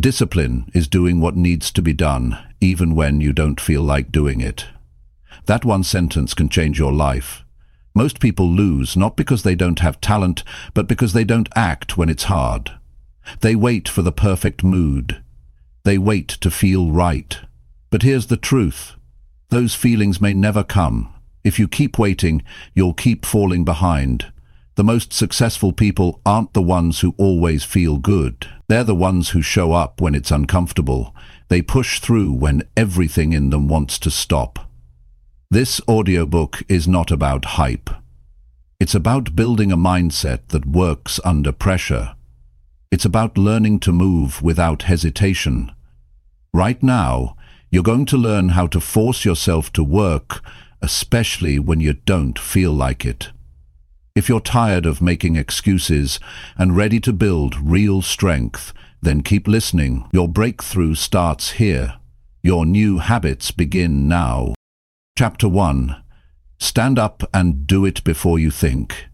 Discipline is doing what needs to be done, even when you don't feel like doing it. That one sentence can change your life. Most people lose not because they don't have talent, but because they don't act when it's hard. They wait for the perfect mood. They wait to feel right. But here's the truth. Those feelings may never come. If you keep waiting, you'll keep falling behind. The most successful people aren't the ones who always feel good. They're the ones who show up when it's uncomfortable. They push through when everything in them wants to stop. This audiobook is not about hype. It's about building a mindset that works under pressure. It's about learning to move without hesitation. Right now, you're going to learn how to force yourself to work, especially when you don't feel like it. If you're tired of making excuses and ready to build real strength, then keep listening. Your breakthrough starts here. Your new habits begin now. Chapter 1. Stand up and do it before you think.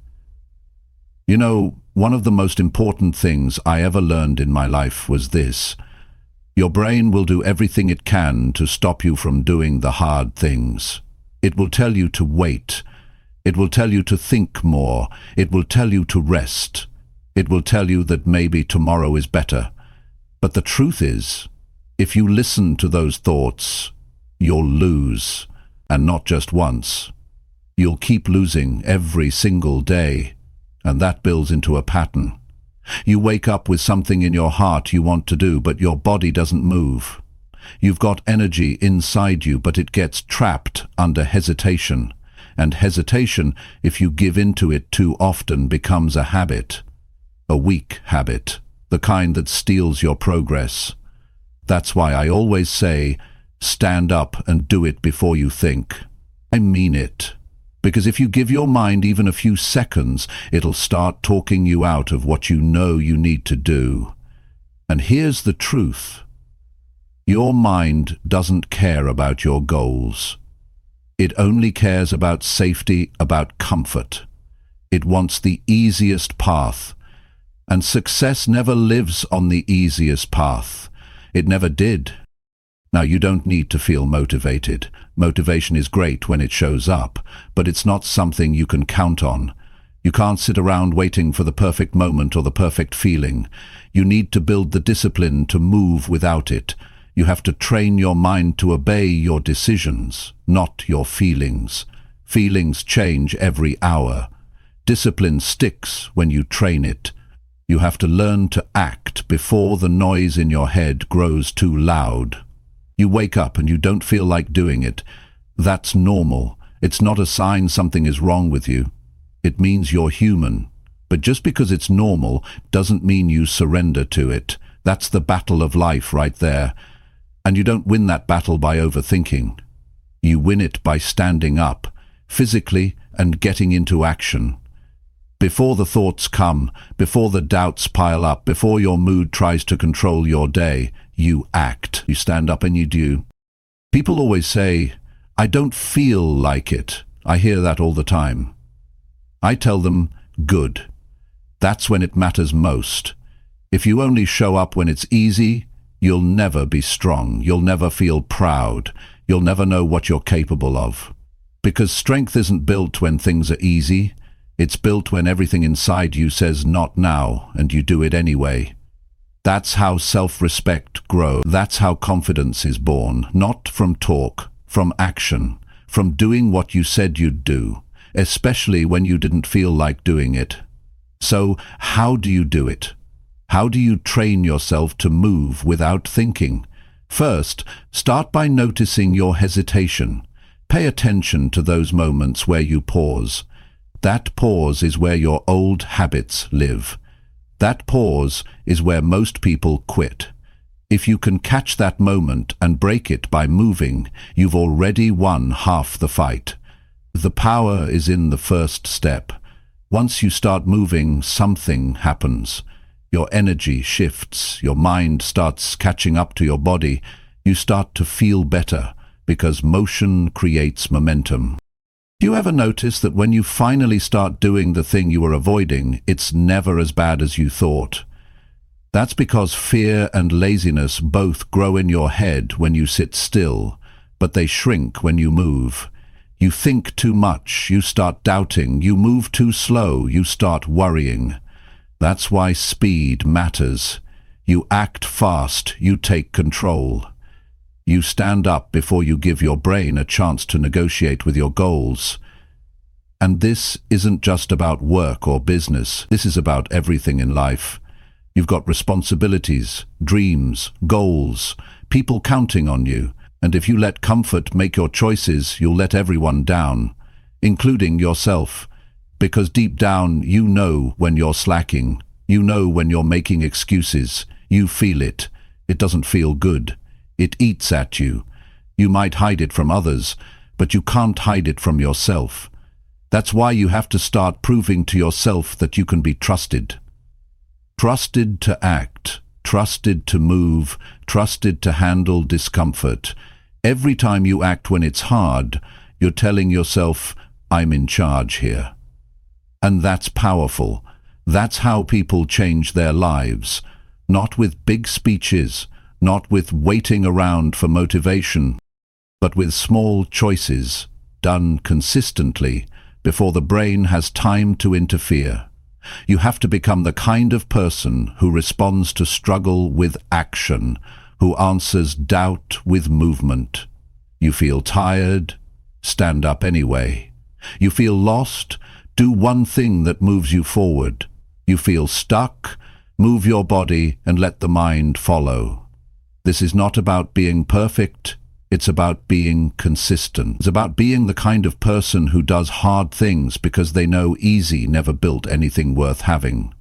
You know, one of the most important things I ever learned in my life was this. Your brain will do everything it can to stop you from doing the hard things. It will tell you to wait. It will tell you to think more. It will tell you to rest. It will tell you that maybe tomorrow is better. But the truth is, if you listen to those thoughts, you'll lose. And not just once. You'll keep losing every single day. And that builds into a pattern. You wake up with something in your heart you want to do, but your body doesn't move. You've got energy inside you, but it gets trapped under hesitation. And hesitation, if you give into it too often, becomes a habit. A weak habit. The kind that steals your progress. That's why I always say, stand up and do it before you think. I mean it. Because if you give your mind even a few seconds, it'll start talking you out of what you know you need to do. And here's the truth. Your mind doesn't care about your goals. It only cares about safety, about comfort. It wants the easiest path. And success never lives on the easiest path. It never did. Now, you don't need to feel motivated. Motivation is great when it shows up, but it's not something you can count on. You can't sit around waiting for the perfect moment or the perfect feeling. You need to build the discipline to move without it. You have to train your mind to obey your decisions, not your feelings. Feelings change every hour. Discipline sticks when you train it. You have to learn to act before the noise in your head grows too loud. You wake up and you don't feel like doing it. That's normal. It's not a sign something is wrong with you. It means you're human. But just because it's normal doesn't mean you surrender to it. That's the battle of life right there. And you don't win that battle by overthinking. You win it by standing up, physically, and getting into action. Before the thoughts come, before the doubts pile up, before your mood tries to control your day, you act. You stand up and you do. People always say, I don't feel like it. I hear that all the time. I tell them, good. That's when it matters most. If you only show up when it's easy, you'll never be strong. You'll never feel proud. You'll never know what you're capable of. Because strength isn't built when things are easy. It's built when everything inside you says not now, and you do it anyway. That's how self-respect grows. That's how confidence is born. Not from talk, from action, from doing what you said you'd do, especially when you didn't feel like doing it. So, how do you do it? How do you train yourself to move without thinking? First, start by noticing your hesitation. Pay attention to those moments where you pause. That pause is where your old habits live. That pause is where most people quit. If you can catch that moment and break it by moving, you've already won half the fight. The power is in the first step. Once you start moving, something happens. Your energy shifts, your mind starts catching up to your body, you start to feel better, because motion creates momentum. Do you ever notice that when you finally start doing the thing you were avoiding, it's never as bad as you thought? That's because fear and laziness both grow in your head when you sit still, but they shrink when you move. You think too much, you start doubting, you move too slow, you start worrying. That's why speed matters. You act fast, you take control. You stand up before you give your brain a chance to negotiate with your goals. And this isn't just about work or business, this is about everything in life. You've got responsibilities, dreams, goals, people counting on you. And if you let comfort make your choices, you'll let everyone down, including yourself. Because deep down, you know when you're slacking. You know when you're making excuses. You feel it. It doesn't feel good. It eats at you. You might hide it from others, but you can't hide it from yourself. That's why you have to start proving to yourself that you can be trusted. Trusted to act, trusted to move, trusted to handle discomfort. Every time you act when it's hard, you're telling yourself, I'm in charge here. And that's powerful. That's how people change their lives. Not with big speeches, not with waiting around for motivation, but with small choices, done consistently, before the brain has time to interfere. You have to become the kind of person who responds to struggle with action, who answers doubt with movement. You feel tired? Stand up anyway. You feel lost? Do one thing that moves you forward. You feel stuck? Move your body and let the mind follow. This is not about being perfect. It's about being consistent. It's about being the kind of person who does hard things because they know easy never built anything worth having.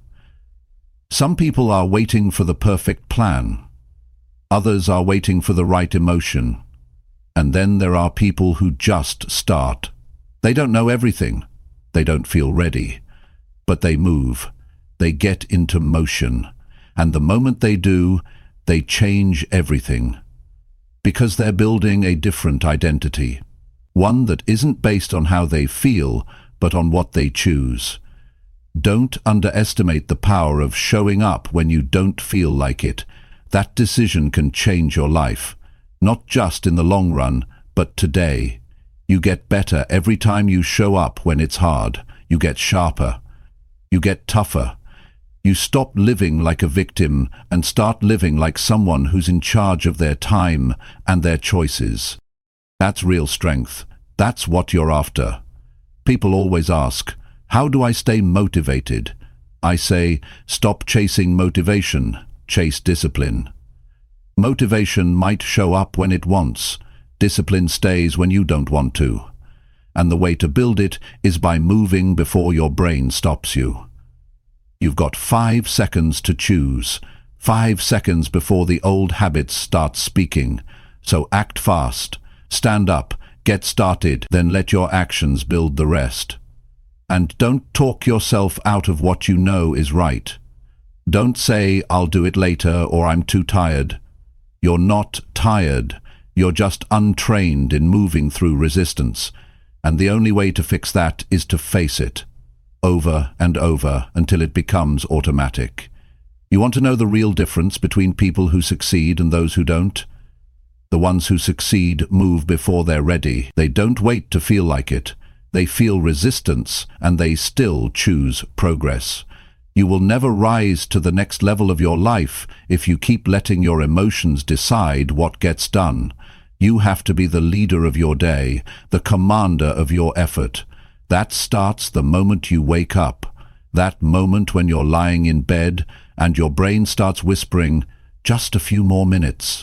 Some people are waiting for the perfect plan. Others are waiting for the right emotion. And then there are people who just start. They don't know everything. They don't feel ready. But they move. They get into motion. And the moment they do, they change everything. Because they're building a different identity. One that isn't based on how they feel, but on what they choose. Don't underestimate the power of showing up when you don't feel like it. That decision can change your life. Not just in the long run, but today. You get better every time you show up when it's hard. You get sharper. You get tougher. You stop living like a victim and start living like someone who's in charge of their time and their choices. That's real strength. That's what you're after. People always ask, how do I stay motivated? I say, stop chasing motivation, chase discipline. Motivation might show up when it wants. Discipline stays when you don't want to. And the way to build it is by moving before your brain stops you. You've got 5 seconds to choose. 5 seconds before the old habits start speaking. So act fast. Stand up. Get started. Then let your actions build the rest. And don't talk yourself out of what you know is right. Don't say, I'll do it later, or I'm too tired. You're not tired. You're just untrained in moving through resistance. And the only way to fix that is to face it. Over and over until it becomes automatic. You want to know the real difference between people who succeed and those who don't? The ones who succeed move before they're ready. They don't wait to feel like it. They feel resistance and they still choose progress. You will never rise to the next level of your life if you keep letting your emotions decide what gets done. You have to be the leader of your day, the commander of your effort. That starts the moment you wake up, that moment when you're lying in bed and your brain starts whispering, just a few more minutes.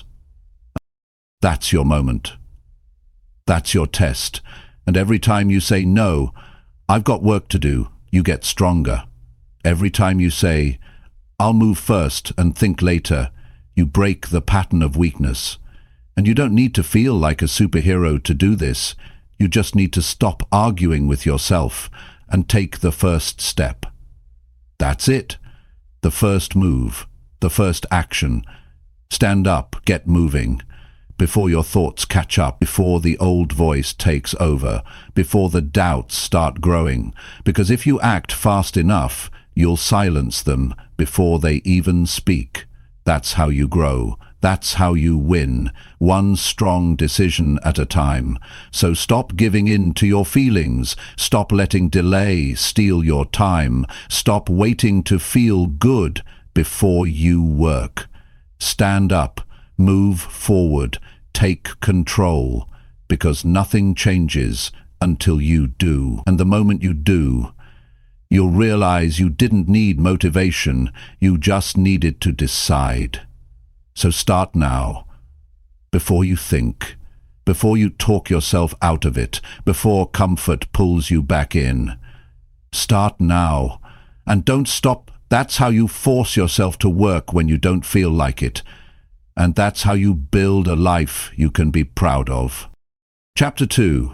That's your moment. That's your test. And every time you say, no, I've got work to do, you get stronger. Every time you say, I'll move first and think later, you break the pattern of weakness. And you don't need to feel like a superhero to do this. You just need to stop arguing with yourself and take the first step. That's it. The first move, the first action. Stand up, get moving. Before your thoughts catch up, before the old voice takes over, before the doubts start growing. Because if you act fast enough, You'll silence them before they even speak. That's how you grow. That's how you win, one strong decision at a time. So stop giving in to your feelings. Stop letting delay steal your time. Stop waiting to feel good before you work. Stand up, move forward, take control, because nothing changes until you do. And the moment you do, you'll realize you didn't need motivation, you just needed to decide. So start now, before you think, before you talk yourself out of it, before comfort pulls you back in. Start now, and don't stop. That's how you force yourself to work when you don't feel like it. And that's how you build a life you can be proud of. Chapter 2.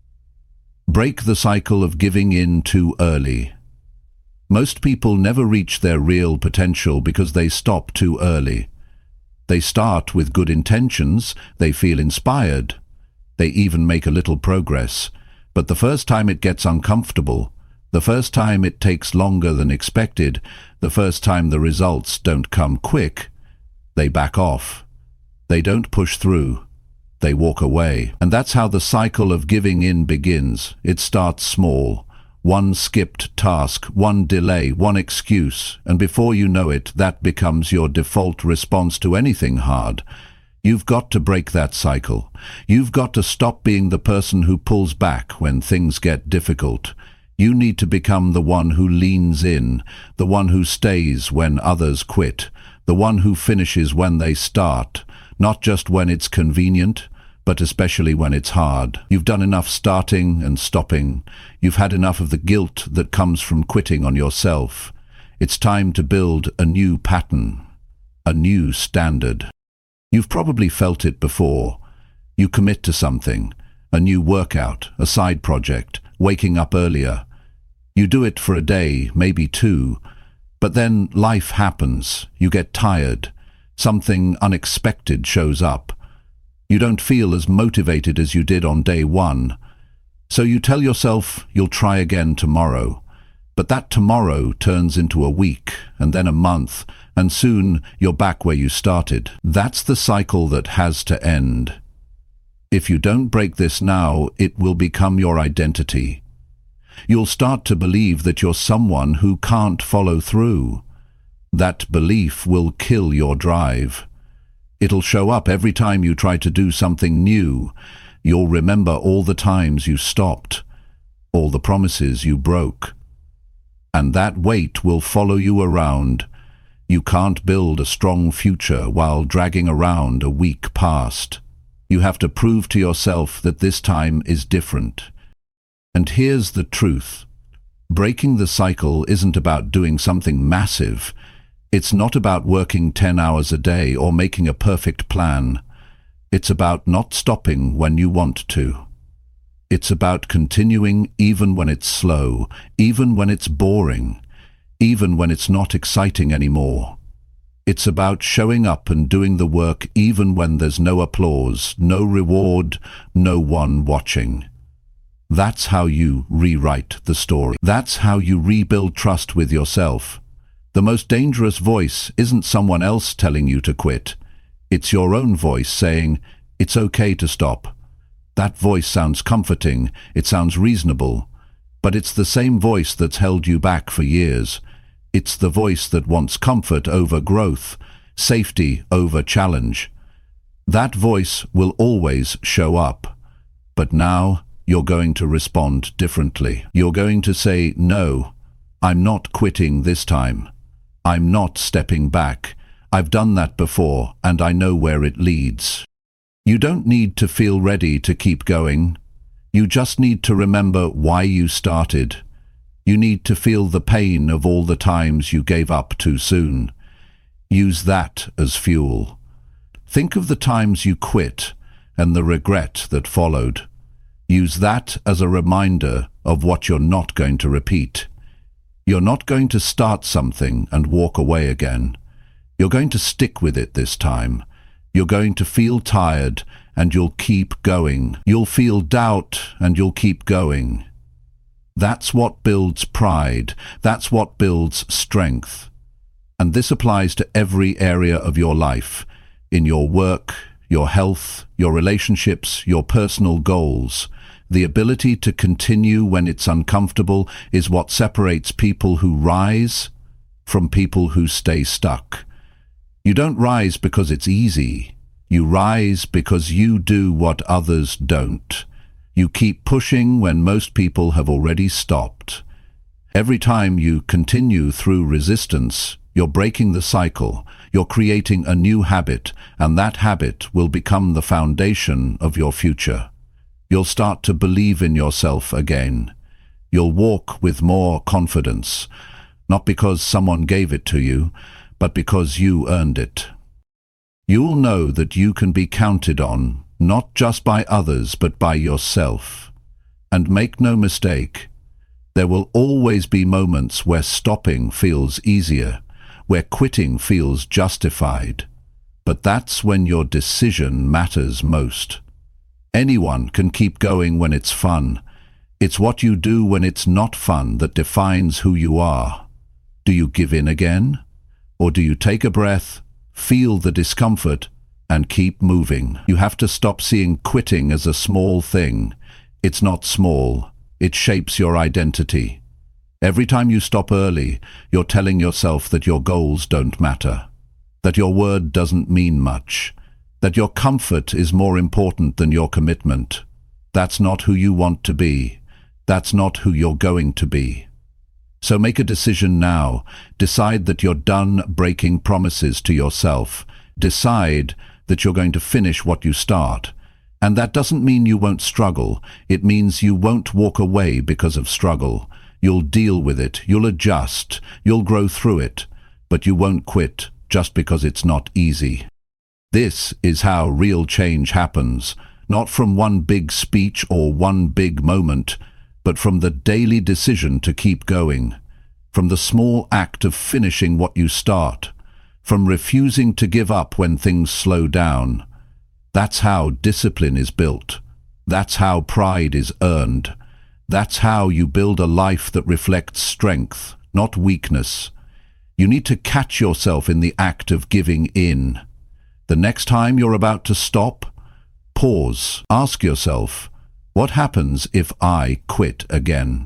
Break the cycle of giving in too early. Most people never reach their real potential because they stop too early. They start with good intentions, they feel inspired, they even make a little progress, but the first time it gets uncomfortable, the first time it takes longer than expected, the first time the results don't come quick, they back off. They don't push through. They walk away. And that's how the cycle of giving in begins. It starts small. One skipped task, one delay, one excuse, and before you know it, that becomes your default response to anything hard. You've got to break that cycle. You've got to stop being the person who pulls back when things get difficult. You need to become the one who leans in, the one who stays when others quit, the one who finishes when they start, not just when it's convenient, but especially when it's hard. You've done enough starting and stopping. You've had enough of the guilt that comes from quitting on yourself. It's time to build a new pattern, a new standard. You've probably felt it before. You commit to something, a new workout, a side project, waking up earlier. You do it for a day, maybe two, but then life happens. You get tired. Something unexpected shows up. You don't feel as motivated as you did on day one. So you tell yourself you'll try again tomorrow. But that tomorrow turns into a week, and then a month, and soon you're back where you started. That's the cycle that has to end. If you don't break this now, it will become your identity. You'll start to believe that you're someone who can't follow through. That belief will kill your drive. It'll show up every time you try to do something new. You'll remember all the times you stopped, all the promises you broke. And that weight will follow you around. You can't build a strong future while dragging around a weak past. You have to prove to yourself that this time is different. And here's the truth. Breaking the cycle isn't about doing something massive. It's not about working 10 hours a day or making a perfect plan. It's about not stopping when you want to. It's about continuing even when it's slow, even when it's boring, even when it's not exciting anymore. It's about showing up and doing the work even when there's no applause, no reward, no one watching. That's how you rewrite the story. That's how you rebuild trust with yourself. The most dangerous voice isn't someone else telling you to quit. It's your own voice saying, it's okay to stop. That voice sounds comforting, it sounds reasonable, but it's the same voice that's held you back for years. It's the voice that wants comfort over growth, safety over challenge. That voice will always show up, but now you're going to respond differently. You're going to say, no, I'm not quitting this time. I'm not stepping back. I've done that before, and I know where it leads. You don't need to feel ready to keep going. You just need to remember why you started. You need to feel the pain of all the times you gave up too soon. Use that as fuel. Think of the times you quit and the regret that followed. Use that as a reminder of what you're not going to repeat. You're not going to start something and walk away again. You're going to stick with it this time. You're going to feel tired and you'll keep going. You'll feel doubt and you'll keep going. That's what builds pride. That's what builds strength. And this applies to every area of your life, in your work, your health, your relationships, your personal goals. The ability to continue when it's uncomfortable is what separates people who rise from people who stay stuck. You don't rise because it's easy. You rise because you do what others don't. You keep pushing when most people have already stopped. Every time you continue through resistance, you're breaking the cycle. You're creating a new habit, and that habit will become the foundation of your future. You'll start to believe in yourself again. You'll walk with more confidence, not because someone gave it to you, but because you earned it. You'll know that you can be counted on, not just by others, but by yourself. And make no mistake, there will always be moments where stopping feels easier, where quitting feels justified. But that's when your decision matters most. Anyone can keep going when it's fun. It's what you do when it's not fun that defines who you are. Do you give in again? Or do you take a breath, feel the discomfort, and keep moving? You have to stop seeing quitting as a small thing. It's not small. It shapes your identity. Every time you stop early, you're telling yourself that your goals don't matter, that your word doesn't mean much, that your comfort is more important than your commitment. That's not who you want to be. That's not who you're going to be. So make a decision now. Decide that you're done breaking promises to yourself. Decide that you're going to finish what you start. And that doesn't mean you won't struggle. It means you won't walk away because of struggle. You'll deal with it. You'll adjust. You'll grow through it. But you won't quit just because it's not easy. This is how real change happens. Not from one big speech or one big moment, but from the daily decision to keep going, from the small act of finishing what you start, from refusing to give up when things slow down. That's how discipline is built. That's how pride is earned. That's how you build a life that reflects strength, not weakness. You need to catch yourself in the act of giving in. The next time you're about to stop, pause. Ask yourself, what happens if I quit again?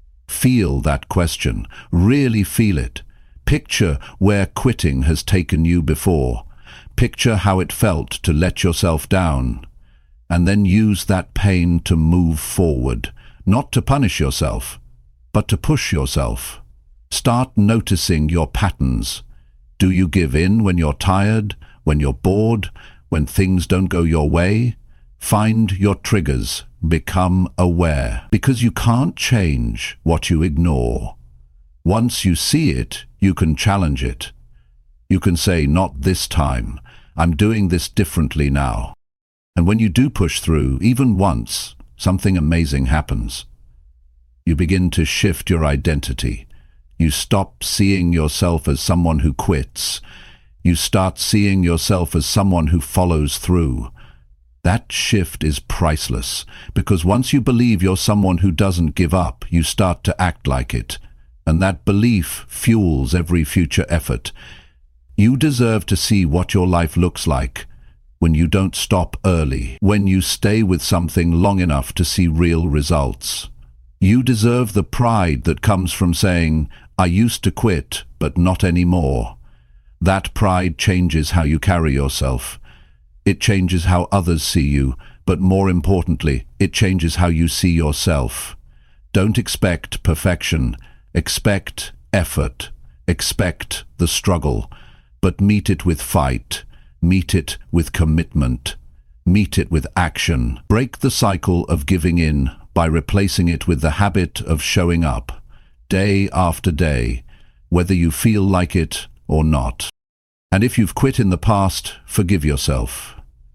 Feel that question. Really feel it. Picture where quitting has taken you before. Picture how it felt to let yourself down. And then use that pain to move forward, not to punish yourself, but to push yourself. Start noticing your patterns. Do you give in when you're tired, when you're bored, when things don't go your way? Find your triggers. Become aware. Because you can't change what you ignore. Once you see it, you can challenge it. You can say, not this time. I'm doing this differently now. And when you do push through, even once, something amazing happens. You begin to shift your identity. You stop seeing yourself as someone who quits. You start seeing yourself as someone who follows through. That shift is priceless, because once you believe you're someone who doesn't give up, you start to act like it. And that belief fuels every future effort. You deserve to see what your life looks like when you don't stop early, when you stay with something long enough to see real results. You deserve the pride that comes from saying, I used to quit, but not anymore. That pride changes how you carry yourself. It changes how others see you, but more importantly, it changes how you see yourself. Don't expect perfection. Expect effort. Expect the struggle. But meet it with fight. Meet it with commitment. Meet it with action. Break the cycle of giving in by replacing it with the habit of showing up, day after day, whether you feel like it or not. And if you've quit in the past, forgive yourself.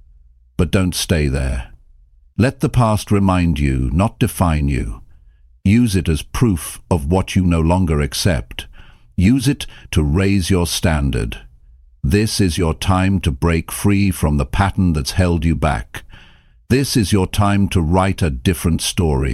But don't stay there. Let the past remind you, not define you. Use it as proof of what you no longer accept. Use it to raise your standard. This is your time to break free from the pattern that's held you back. This is your time to write a different story.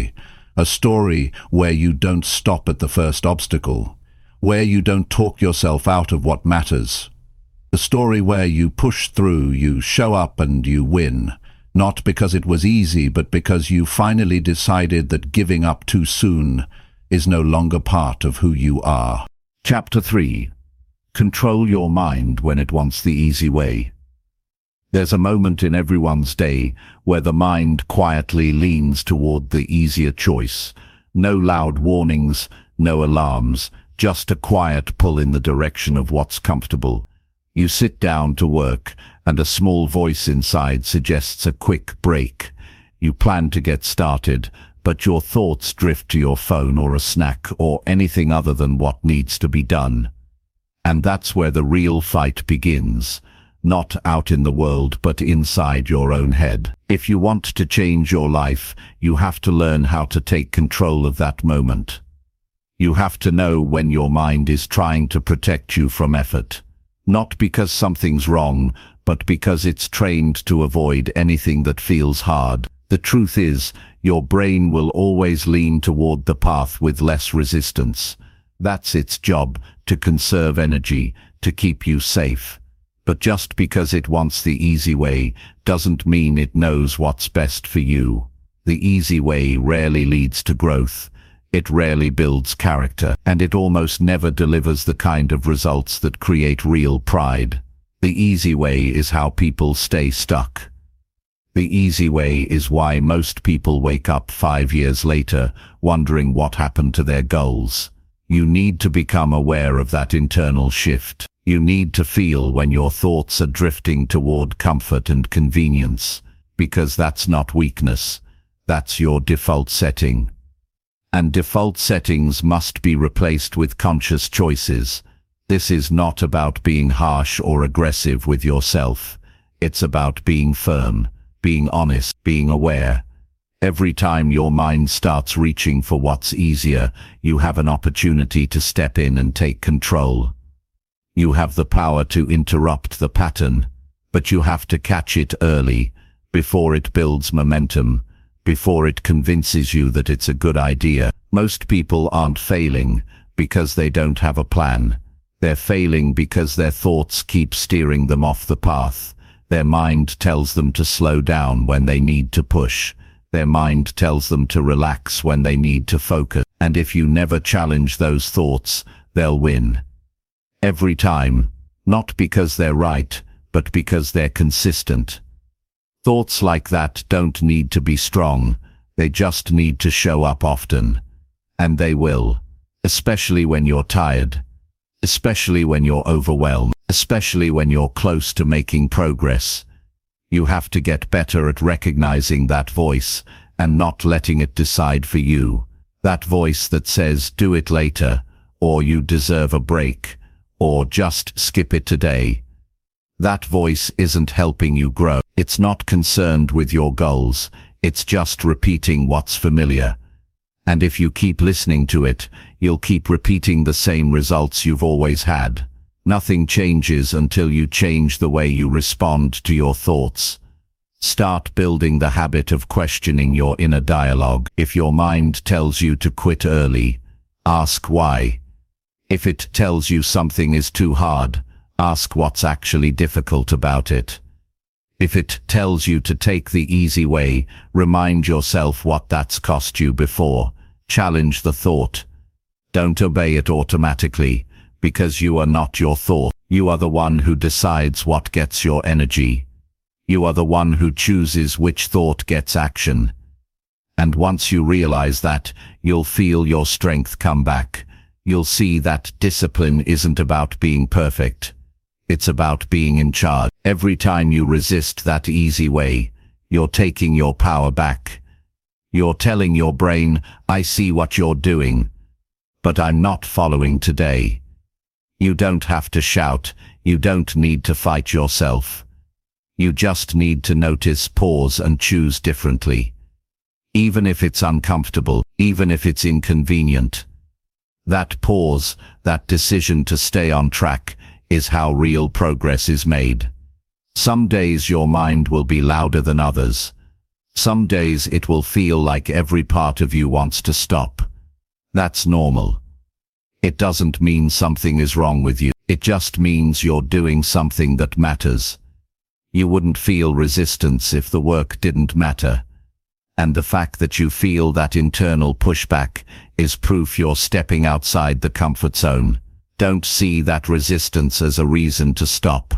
A story where you don't stop at the first obstacle, where you don't talk yourself out of what matters. A story where you push through, you show up and you win. Not because it was easy, but because you finally decided that giving up too soon is no longer part of who you are. Chapter 3. Control your mind when it wants the easy way. There's a moment in everyone's day where the mind quietly leans toward the easier choice. No loud warnings, no alarms, just a quiet pull in the direction of what's comfortable. You sit down to work, and a small voice inside suggests a quick break. You plan to get started, but your thoughts drift to your phone or a snack or anything other than what needs to be done. And that's where the real fight begins. Not out in the world, but inside your own head. If you want to change your life, you have to learn how to take control of that moment. You have to know when your mind is trying to protect you from effort. Not because something's wrong, but because it's trained to avoid anything that feels hard. The truth is, your brain will always lean toward the path with less resistance. That's its job, to conserve energy, to keep you safe. But just because it wants the easy way doesn't mean it knows what's best for you. The easy way rarely leads to growth. It rarely builds character, and it almost never delivers the kind of results that create real pride. The easy way is how people stay stuck. The easy way is why most people wake up 5 years later wondering what happened to their goals. You need to become aware of that internal shift. You need to feel when your thoughts are drifting toward comfort and convenience, because that's not weakness. That's your default setting. And default settings must be replaced with conscious choices. This is not about being harsh or aggressive with yourself. It's about being firm, being honest, being aware. Every time your mind starts reaching for what's easier, you have an opportunity to step in and take control. You have the power to interrupt the pattern, but you have to catch it early, before it builds momentum, before it convinces you that it's a good idea. Most people aren't failing because they don't have a plan. They're failing because their thoughts keep steering them off the path. Their mind tells them to slow down when they need to push. Their mind tells them to relax when they need to focus. And if you never challenge those thoughts, they'll win. Every time, not because they're right, but because they're consistent. Thoughts like that don't need to be strong, they just need to show up often. And they will, especially when you're tired, especially when you're overwhelmed, especially when you're close to making progress. You have to get better at recognizing that voice and not letting it decide for you. That voice that says, do it later, or you deserve a break, or just skip it today. That voice isn't helping you grow. It's not concerned with your goals. It's just repeating what's familiar. And if you keep listening to it, you'll keep repeating the same results you've always had. Nothing changes until you change the way you respond to your thoughts. Start building the habit of questioning your inner dialogue. If your mind tells you to quit early, ask why. If it tells you something is too hard, ask what's actually difficult about it. If it tells you to take the easy way, remind yourself what that's cost you before. Challenge the thought. Don't obey it automatically, because you are not your thought. You are the one who decides what gets your energy. You are the one who chooses which thought gets action. And once you realize that, you'll feel your strength come back. You'll see that discipline isn't about being perfect. It's about being in charge. Every time you resist that easy way, you're taking your power back. You're telling your brain, I see what you're doing, but I'm not following today. You don't have to shout. You don't need to fight yourself. You just need to notice, pause, and choose differently. Even if it's uncomfortable, even if it's inconvenient. That pause, that decision to stay on track, is how real progress is made. Some days your mind will be louder than others. Some days it will feel like every part of you wants to stop. That's normal. It doesn't mean something is wrong with you. It just means you're doing something that matters. You wouldn't feel resistance if the work didn't matter. And the fact that you feel that internal pushback is proof you're stepping outside the comfort zone. Don't see that resistance as a reason to stop.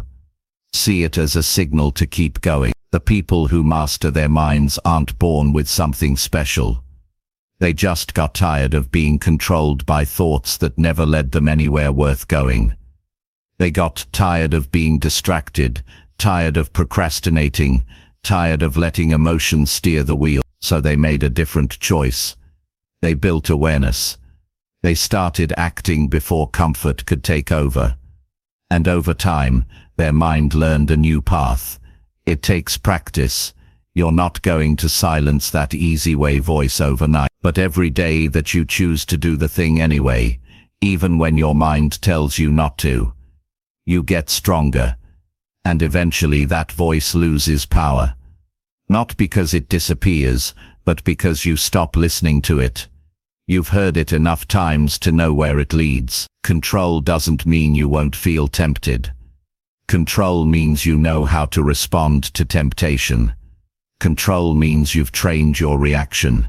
See it as a signal to keep going. The people who master their minds aren't born with something special. They just got tired of being controlled by thoughts that never led them anywhere worth going. They got tired of being distracted, tired of procrastinating, tired of letting emotions steer the wheel. So they made a different choice. They built awareness. They started acting before comfort could take over. And over time, their mind learned a new path. It takes practice. You're not going to silence that easy way voice overnight. But every day that you choose to do the thing anyway, even when your mind tells you not to, you get stronger. And eventually that voice loses power. Not because it disappears, but because you stop listening to it. You've heard it enough times to know where it leads. Control doesn't mean you won't feel tempted. Control means you know how to respond to temptation. Control means you've trained your reaction.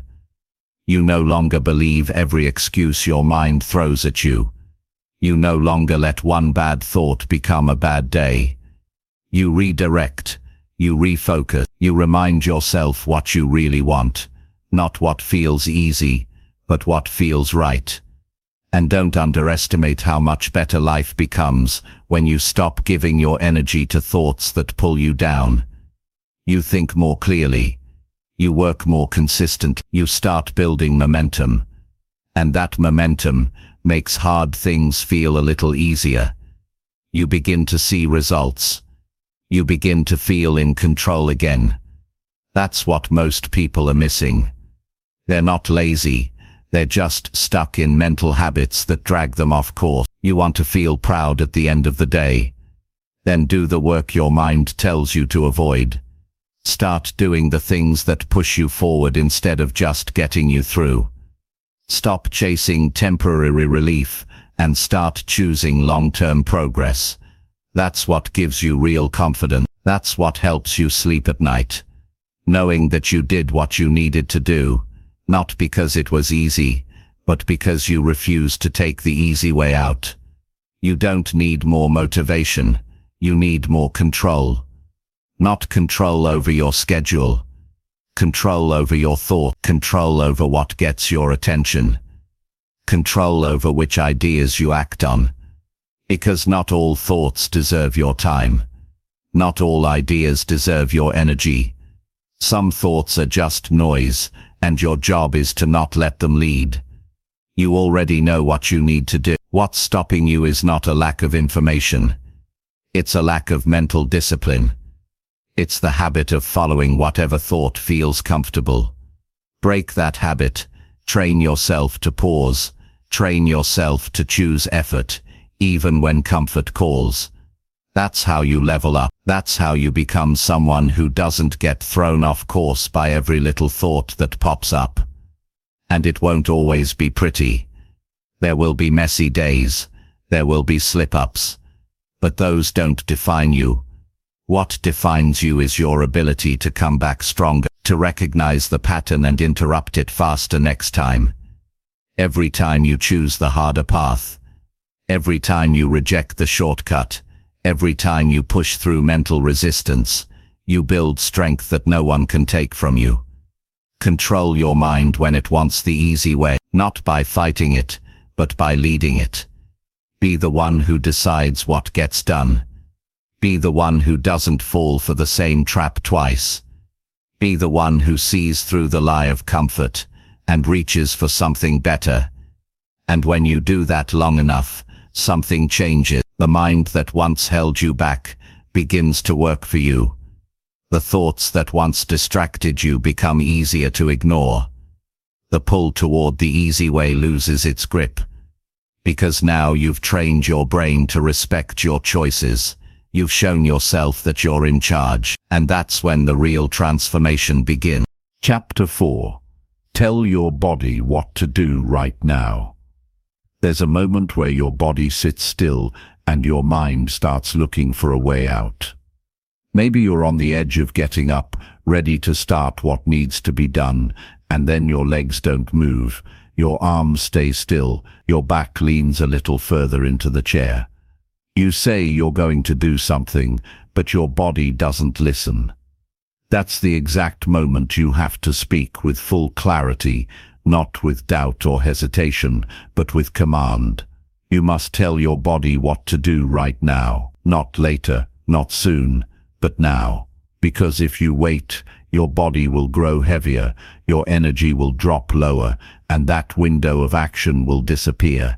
You no longer believe every excuse your mind throws at you. You no longer let one bad thought become a bad day. You redirect. You refocus. You remind yourself what you really want. Not what feels easy, but what feels right. And don't underestimate how much better life becomes when you stop giving your energy to thoughts that pull you down. You think more clearly. You work more consistently. You start building momentum. And that momentum makes hard things feel a little easier. You begin to see results. You begin to feel in control again. That's what most people are missing. They're not lazy. They're just stuck in mental habits that drag them off course. You want to feel proud at the end of the day. Then do the work your mind tells you to avoid. Start doing the things that push you forward instead of just getting you through. Stop chasing temporary relief and start choosing long-term progress. That's what gives you real confidence. That's what helps you sleep at night. Knowing that you did what you needed to do. Not because it was easy, but because you refused to take the easy way out. You don't need more motivation. You need more control. Not control over your schedule. Control over your thought. Control over what gets your attention. Control over which ideas you act on. Because not all thoughts deserve your time. Not all ideas deserve your energy. Some thoughts are just noise, and your job is to not let them lead. You already know what you need to do. What's stopping you is not a lack of information. It's a lack of mental discipline. It's the habit of following whatever thought feels comfortable. Break that habit. Train yourself to pause. Train yourself to choose effort, even when comfort calls. That's how you level up. That's how you become someone who doesn't get thrown off course by every little thought that pops up. And it won't always be pretty. There will be messy days. There will be slip-ups. But those don't define you. What defines you is your ability to come back stronger, to recognize the pattern and interrupt it faster next time. Every time you choose the harder path. Every time you reject the shortcut. Every time you push through mental resistance, you build strength that no one can take from you. Control your mind when it wants the easy way, not by fighting it, but by leading it. Be the one who decides what gets done. Be the one who doesn't fall for the same trap twice. Be the one who sees through the lie of comfort and reaches for something better. And when you do that long enough, something changes. The mind that once held you back begins to work for you. The thoughts that once distracted you become easier to ignore. The pull toward the easy way loses its grip. Because now you've trained your brain to respect your choices. You've shown yourself that you're in charge. And that's when the real transformation begins. Chapter 4. Tell your body what to do right now. There's a moment where your body sits still and your mind starts looking for a way out. Maybe you're on the edge of getting up, ready to start what needs to be done, and then your legs don't move, your arms stay still, your back leans a little further into the chair. You say you're going to do something, but your body doesn't listen. That's the exact moment you have to speak with full clarity, not with doubt or hesitation, but with command. You must tell your body what to do right now, not later, not soon, but now. Because if you wait, your body will grow heavier, your energy will drop lower, and that window of action will disappear.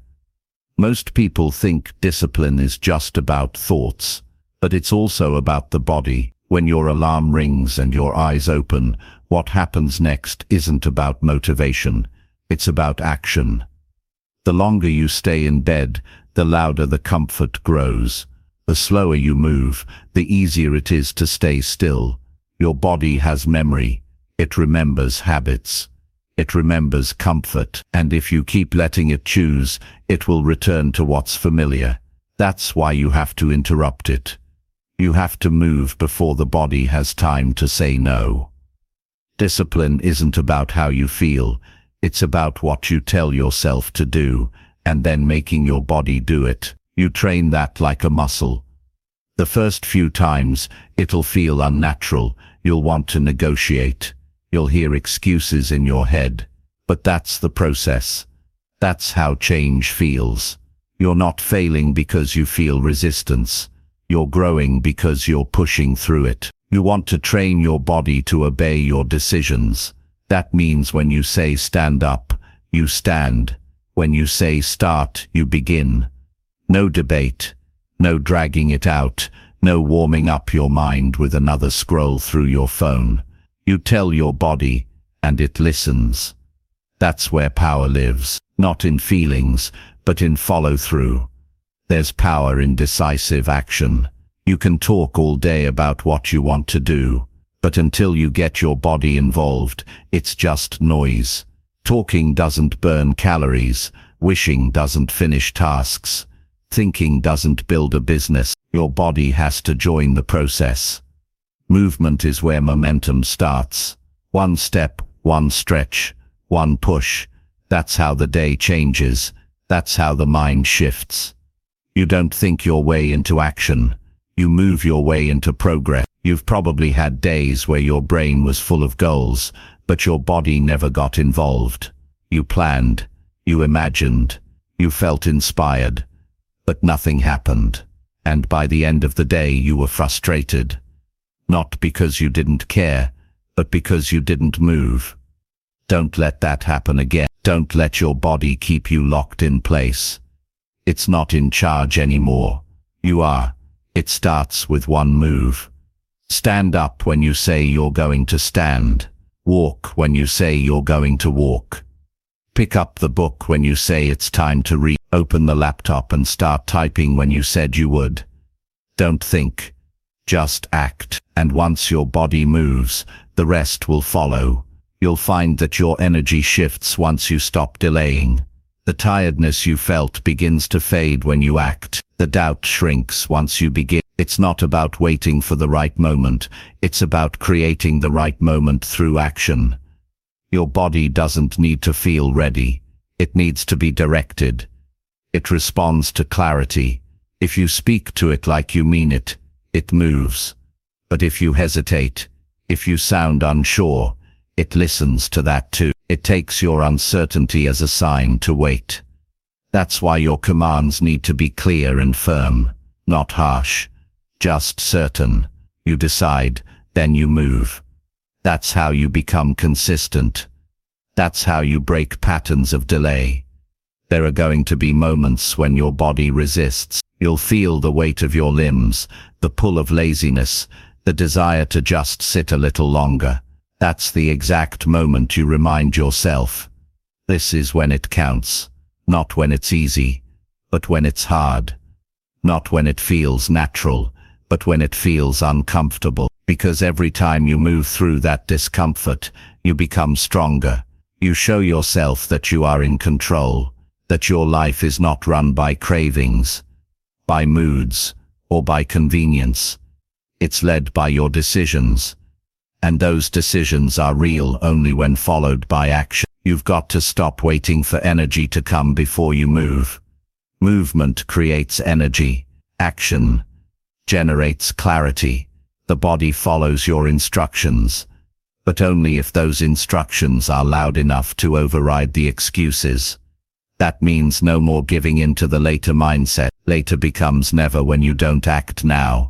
Most people think discipline is just about thoughts, but it's also about the body. When your alarm rings and your eyes open, what happens next isn't about motivation, it's about action. The longer you stay in bed, the louder the comfort grows. The slower you move, the easier it is to stay still. Your body has memory. It remembers habits. It remembers comfort, and if you keep letting it choose, it will return to what's familiar. That's why you have to interrupt it. You have to move before the body has time to say no. Discipline isn't about how you feel, it's about what you tell yourself to do, and then making your body do it. You train that like a muscle. The first few times, it'll feel unnatural, you'll want to negotiate, you'll hear excuses in your head. But that's the process. That's how change feels. You're not failing because you feel resistance. You're growing because you're pushing through it. You want to train your body to obey your decisions. That means when you say stand up, you stand. When you say start, you begin. No debate, no dragging it out, no warming up your mind with another scroll through your phone. You tell your body, and it listens. That's where power lives, not in feelings, but in follow-through. There's power in decisive action. You can talk all day about what you want to do, but until you get your body involved, it's just noise. Talking doesn't burn calories, wishing doesn't finish tasks, thinking doesn't build a business. Your body has to join the process. Movement is where momentum starts. One step, one stretch, one push. That's how the day changes. That's how the mind shifts. You don't think your way into action. You move your way into progress. You've probably had days where your brain was full of goals, but your body never got involved. You planned, you imagined, you felt inspired, but nothing happened. And by the end of the day you were frustrated. Not because you didn't care, but because you didn't move. Don't let that happen again. Don't let your body keep you locked in place. It's not in charge anymore. You are. It starts with one move. Stand up when you say you're going to stand. Walk when you say you're going to walk. Pick up the book when you say it's time to read. Open the laptop and start typing when you said you would. Don't think. Just act. And once your body moves, the rest will follow. You'll find that your energy shifts once you stop delaying. The tiredness you felt begins to fade when you act. The doubt shrinks once you begin. It's not about waiting for the right moment. It's about creating the right moment through action. Your body doesn't need to feel ready. It needs to be directed. It responds to clarity. If you speak to it like you mean it, it moves. But if you hesitate, if you sound unsure, it listens to that too. It takes your uncertainty as a sign to wait. That's why your commands need to be clear and firm, not harsh, just certain. You decide, then you move. That's how you become consistent. That's how you break patterns of delay. There are going to be moments when your body resists. You'll feel the weight of your limbs, the pull of laziness, the desire to just sit a little longer. That's the exact moment you remind yourself. This is when it counts. Not when it's easy, but when it's hard. Not when it feels natural, but when it feels uncomfortable, because every time you move through that discomfort, you become stronger. You show yourself that you are in control, that your life is not run by cravings, by moods, or by convenience. It's led by your decisions, and those decisions are real only when followed by action. You've got to stop waiting for energy to come before you move. Movement creates energy. Action generates clarity. The body follows your instructions, but only if those instructions are loud enough to override the excuses. That means no more giving in to the later mindset. Later becomes never when you don't act now.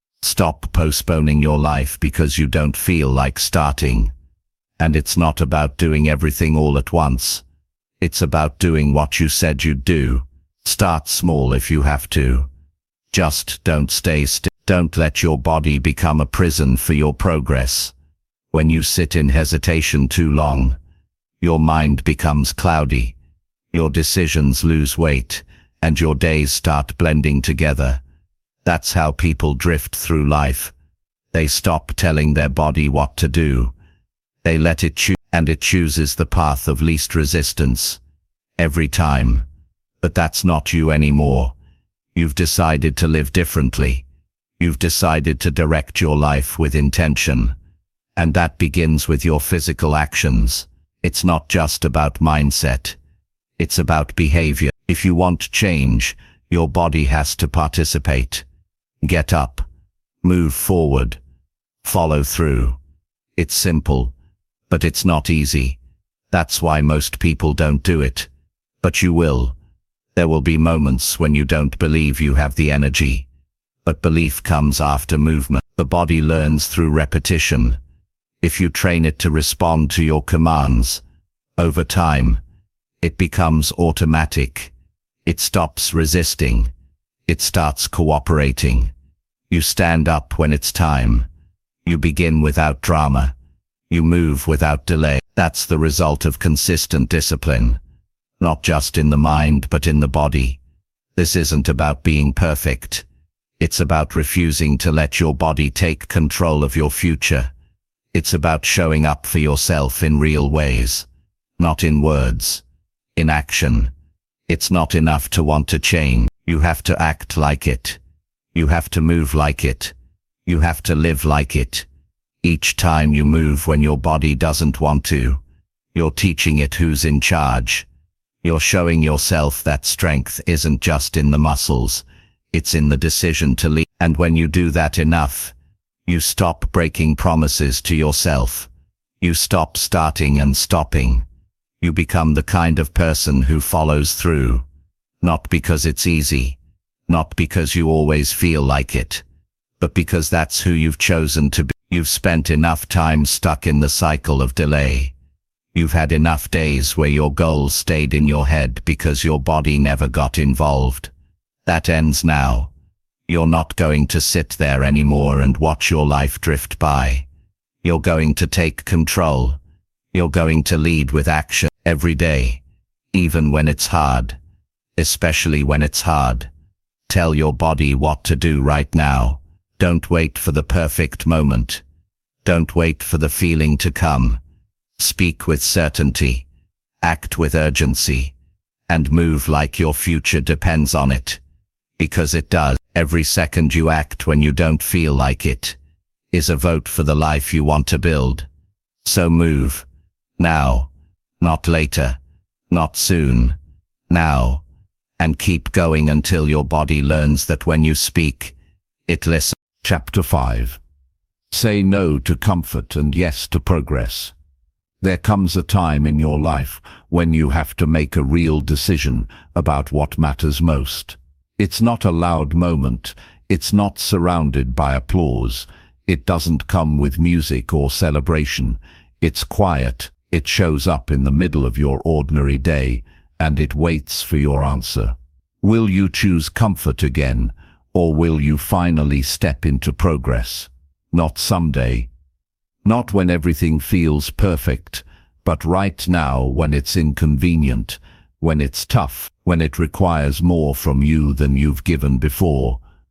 Stop postponing your life because you don't feel like starting. And it's not about doing everything all at once. It's about doing what you said you'd do. Start small if you have to. Just don't stay still. Don't let your body become a prison for your progress. When you sit in hesitation too long, your mind becomes cloudy. Your decisions lose weight, and your days start blending together. That's how people drift through life. They stop telling their body what to do. They let it choose, and it chooses the path of least resistance every time. But that's not you anymore. You've decided to live differently. You've decided to direct your life with intention. And that begins with your physical actions. It's not just about mindset. It's about behavior. If you want change, your body has to participate. Get up. Move forward. Follow through. It's simple, but it's not easy. That's why most people don't do it. But you will. There will be moments when you don't believe you have the energy. But belief comes after movement. The body learns through repetition. If you train it to respond to your commands, over time, it becomes automatic. It stops resisting. It starts cooperating. You stand up when it's time. You begin without drama. You move without delay. That's the result of consistent discipline. Not just in the mind, but in the body. This isn't about being perfect. It's about refusing to let your body take control of your future. It's about showing up for yourself in real ways. Not in words. In action. It's not enough to want to change. You have to act like it. You have to move like it. You have to live like it. Each time you move when your body doesn't want to, you're teaching it who's in charge. You're showing yourself that strength isn't just in the muscles, it's in the decision to lead. And when you do that enough, you stop breaking promises to yourself. You stop starting and stopping. You become the kind of person who follows through. Not because it's easy, not because you always feel like it, but because that's who you've chosen to be. You've spent enough time stuck in the cycle of delay. You've had enough days where your goals stayed in your head because your body never got involved. That ends now. You're not going to sit there anymore and watch your life drift by. You're going to take control. You're going to lead with action every day, even when it's hard. Especially when it's hard. Tell your body what to do right now. Don't wait for the perfect moment. Don't wait for the feeling to come. Speak with certainty. Act with urgency. And move like your future depends on it. Because it does. Every second you act when you don't feel like it is a vote for the life you want to build. So move. Now. Not later. Not soon. Now. And keep going until your body learns that when you speak, it listens. Chapter 5. Say no to comfort and yes to progress. There comes a time in your life when you have to make a real decision about what matters most. It's not a loud moment. It's not surrounded by applause. It doesn't come with music or celebration. It's quiet. It shows up in the middle of your ordinary day, and it waits for your answer. Will you choose comfort again, or will you finally step into progress? Not someday. Not when everything feels perfect, but right now when it's inconvenient, when it's tough, when it requires more from you than you've given before.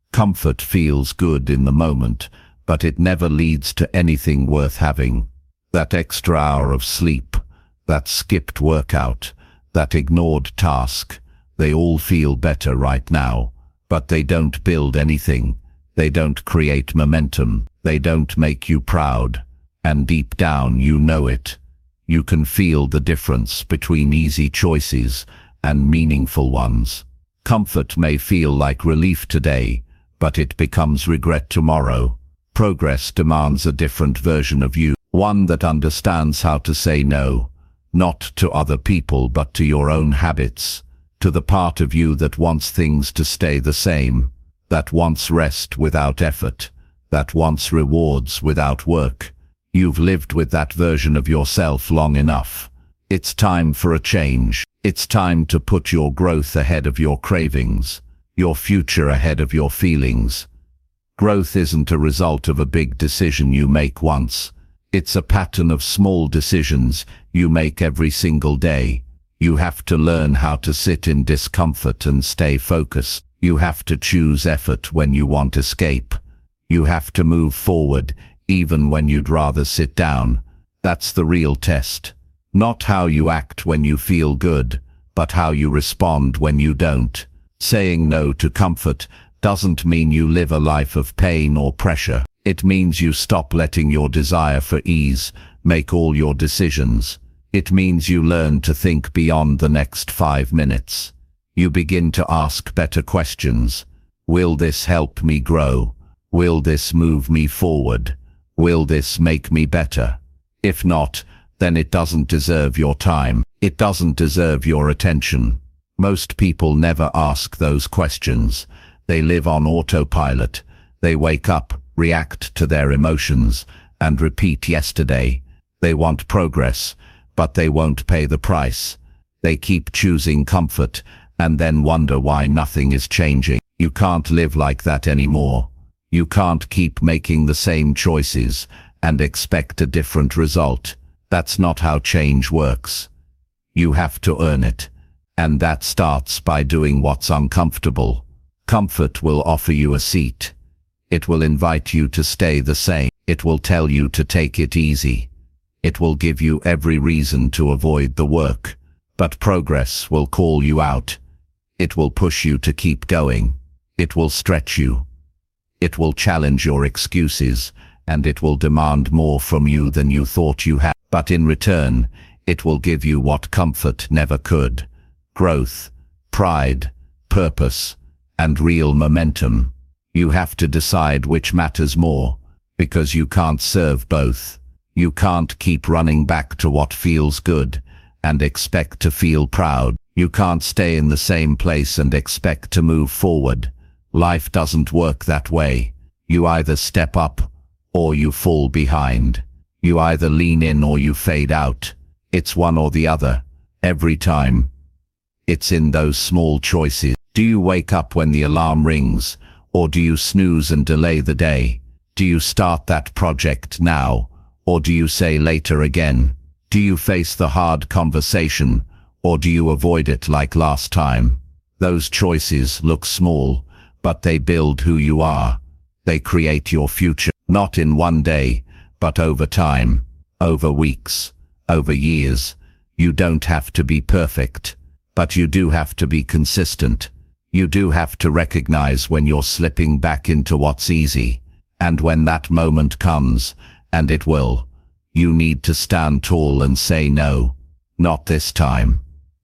Comfort feels good in the moment, but it never leads to anything worth having. That extra hour of sleep, that skipped workout, that ignored task, they all feel better right now, but they don't build anything. They don't create momentum. They don't make you proud. And deep down you know it. You can feel the difference between easy choices and meaningful ones. Comfort may feel like relief today, but it becomes regret tomorrow. Progress demands a different version of you, one that understands how to say no, not to other people but to your own habits, to the part of you that wants things to stay the same, that wants rest without effort, that wants rewards without work. You've lived with that version of yourself long enough. It's time for a change. It's time to put your growth ahead of your cravings, your future ahead of your feelings. Growth isn't a result of a big decision you make once. It's a pattern of small decisions you make every single day. You have to learn how to sit in discomfort and stay focused. You have to choose effort when you want escape. You have to move forward even when you'd rather sit down. That's the real test. Not how you act when you feel good, but how you respond when you don't. Saying no to comfort doesn't mean you live a life of pain or pressure. It means you stop letting your desire for ease make all your decisions. It means you learn to think beyond the next 5 minutes. You begin to ask better questions. Will this help me grow? Will this move me forward? Will this make me better? If not, then it doesn't deserve your time. It doesn't deserve your attention. Most people never ask those questions. They live on autopilot. They wake up, react to their emotions, and repeat yesterday. They want progress, but they won't pay the price. They keep choosing comfort, and then wonder why nothing is changing. You can't live like that anymore. You can't keep making the same choices and expect a different result. That's not how change works. You have to earn it, and that starts by doing what's uncomfortable. Comfort will offer you a seat. It will invite you to stay the same. It will tell you to take it easy. It will give you every reason to avoid the work. But progress will call you out. It will push you to keep going. It will stretch you. It will challenge your excuses, and it will demand more from you than you thought you had. But in return, it will give you what comfort never could: growth, pride, purpose, and real momentum. You have to decide which matters more, because you can't serve both. You can't keep running back to what feels good and expect to feel proud. You can't stay in the same place and expect to move forward. Life doesn't work that way. You either step up or you fall behind. You either lean in or you fade out. It's one or the other, every time. It's in those small choices. Do you wake up when the alarm rings, or do you snooze and delay the day? Do you start that project now, or do you say later again? Do you face the hard conversation, or do you avoid it like last time? Those choices look small, but they build who you are. They create your future, not in one day, but over time, over weeks, over years. You don't have to be perfect, but you do have to be consistent. You do have to recognize when you're slipping back into what's easy. And when that moment comes, and it will, you need to stand tall and say no. Not this time.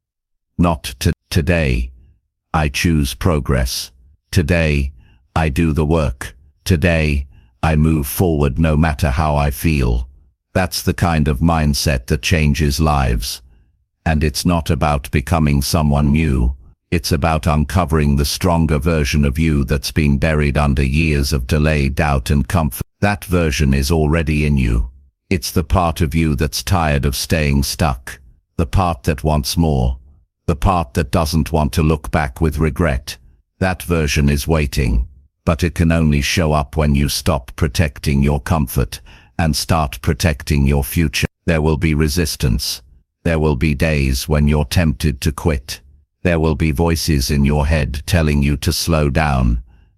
Not today. I choose progress. Today, I do the work. Today, I move forward no matter how I feel. That's the kind of mindset that changes lives. And it's not about becoming someone new. It's about uncovering the stronger version of you that's been buried under years of delay, doubt, and comfort. That version is already in you. It's the part of you that's tired of staying stuck. The part that wants more. The part that doesn't want to look back with regret. That version is waiting. But it can only show up when you stop protecting your comfort and start protecting your future. There will be resistance. There will be days when you're tempted to quit. There will be voices in your head telling you to slow down,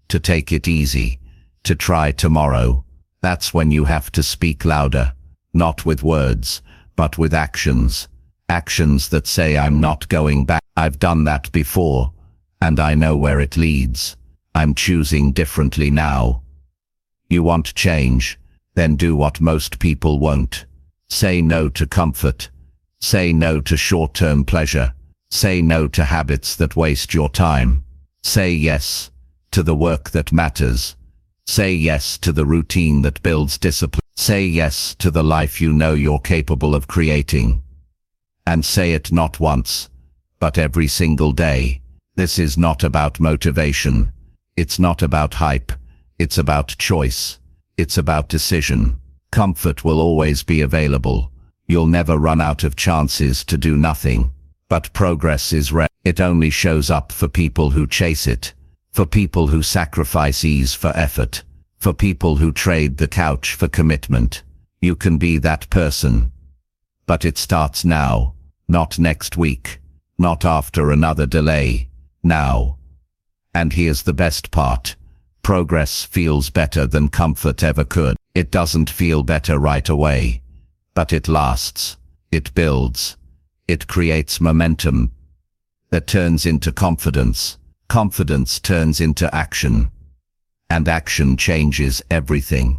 to take it easy, to try tomorrow. That's when you have to speak louder, not with words, but with actions. Actions that say, I'm not going back. I've done that before, and I know where it leads. I'm choosing differently now. You want change? Then do what most people won't. Say no to comfort. Say no to short-term pleasure. Say no to habits that waste your time. Say yes to the work that matters. Say yes to the routine that builds discipline. Say yes to the life you know you're capable of creating. And say it not once, but every single day. This is not about motivation. It's not about hype. It's about choice. It's about decision. Comfort will always be available. You'll never run out of chances to do nothing. But progress is rare. It only shows up for people who chase it. For people who sacrifice ease for effort. For people who trade the couch for commitment. You can be that person. But it starts now. Not next week. Not after another delay. Now. And here's the best part. Progress feels better than comfort ever could. It doesn't feel better right away. But it lasts. It builds. It creates momentum that turns into confidence. Confidence turns into action. And action changes everything.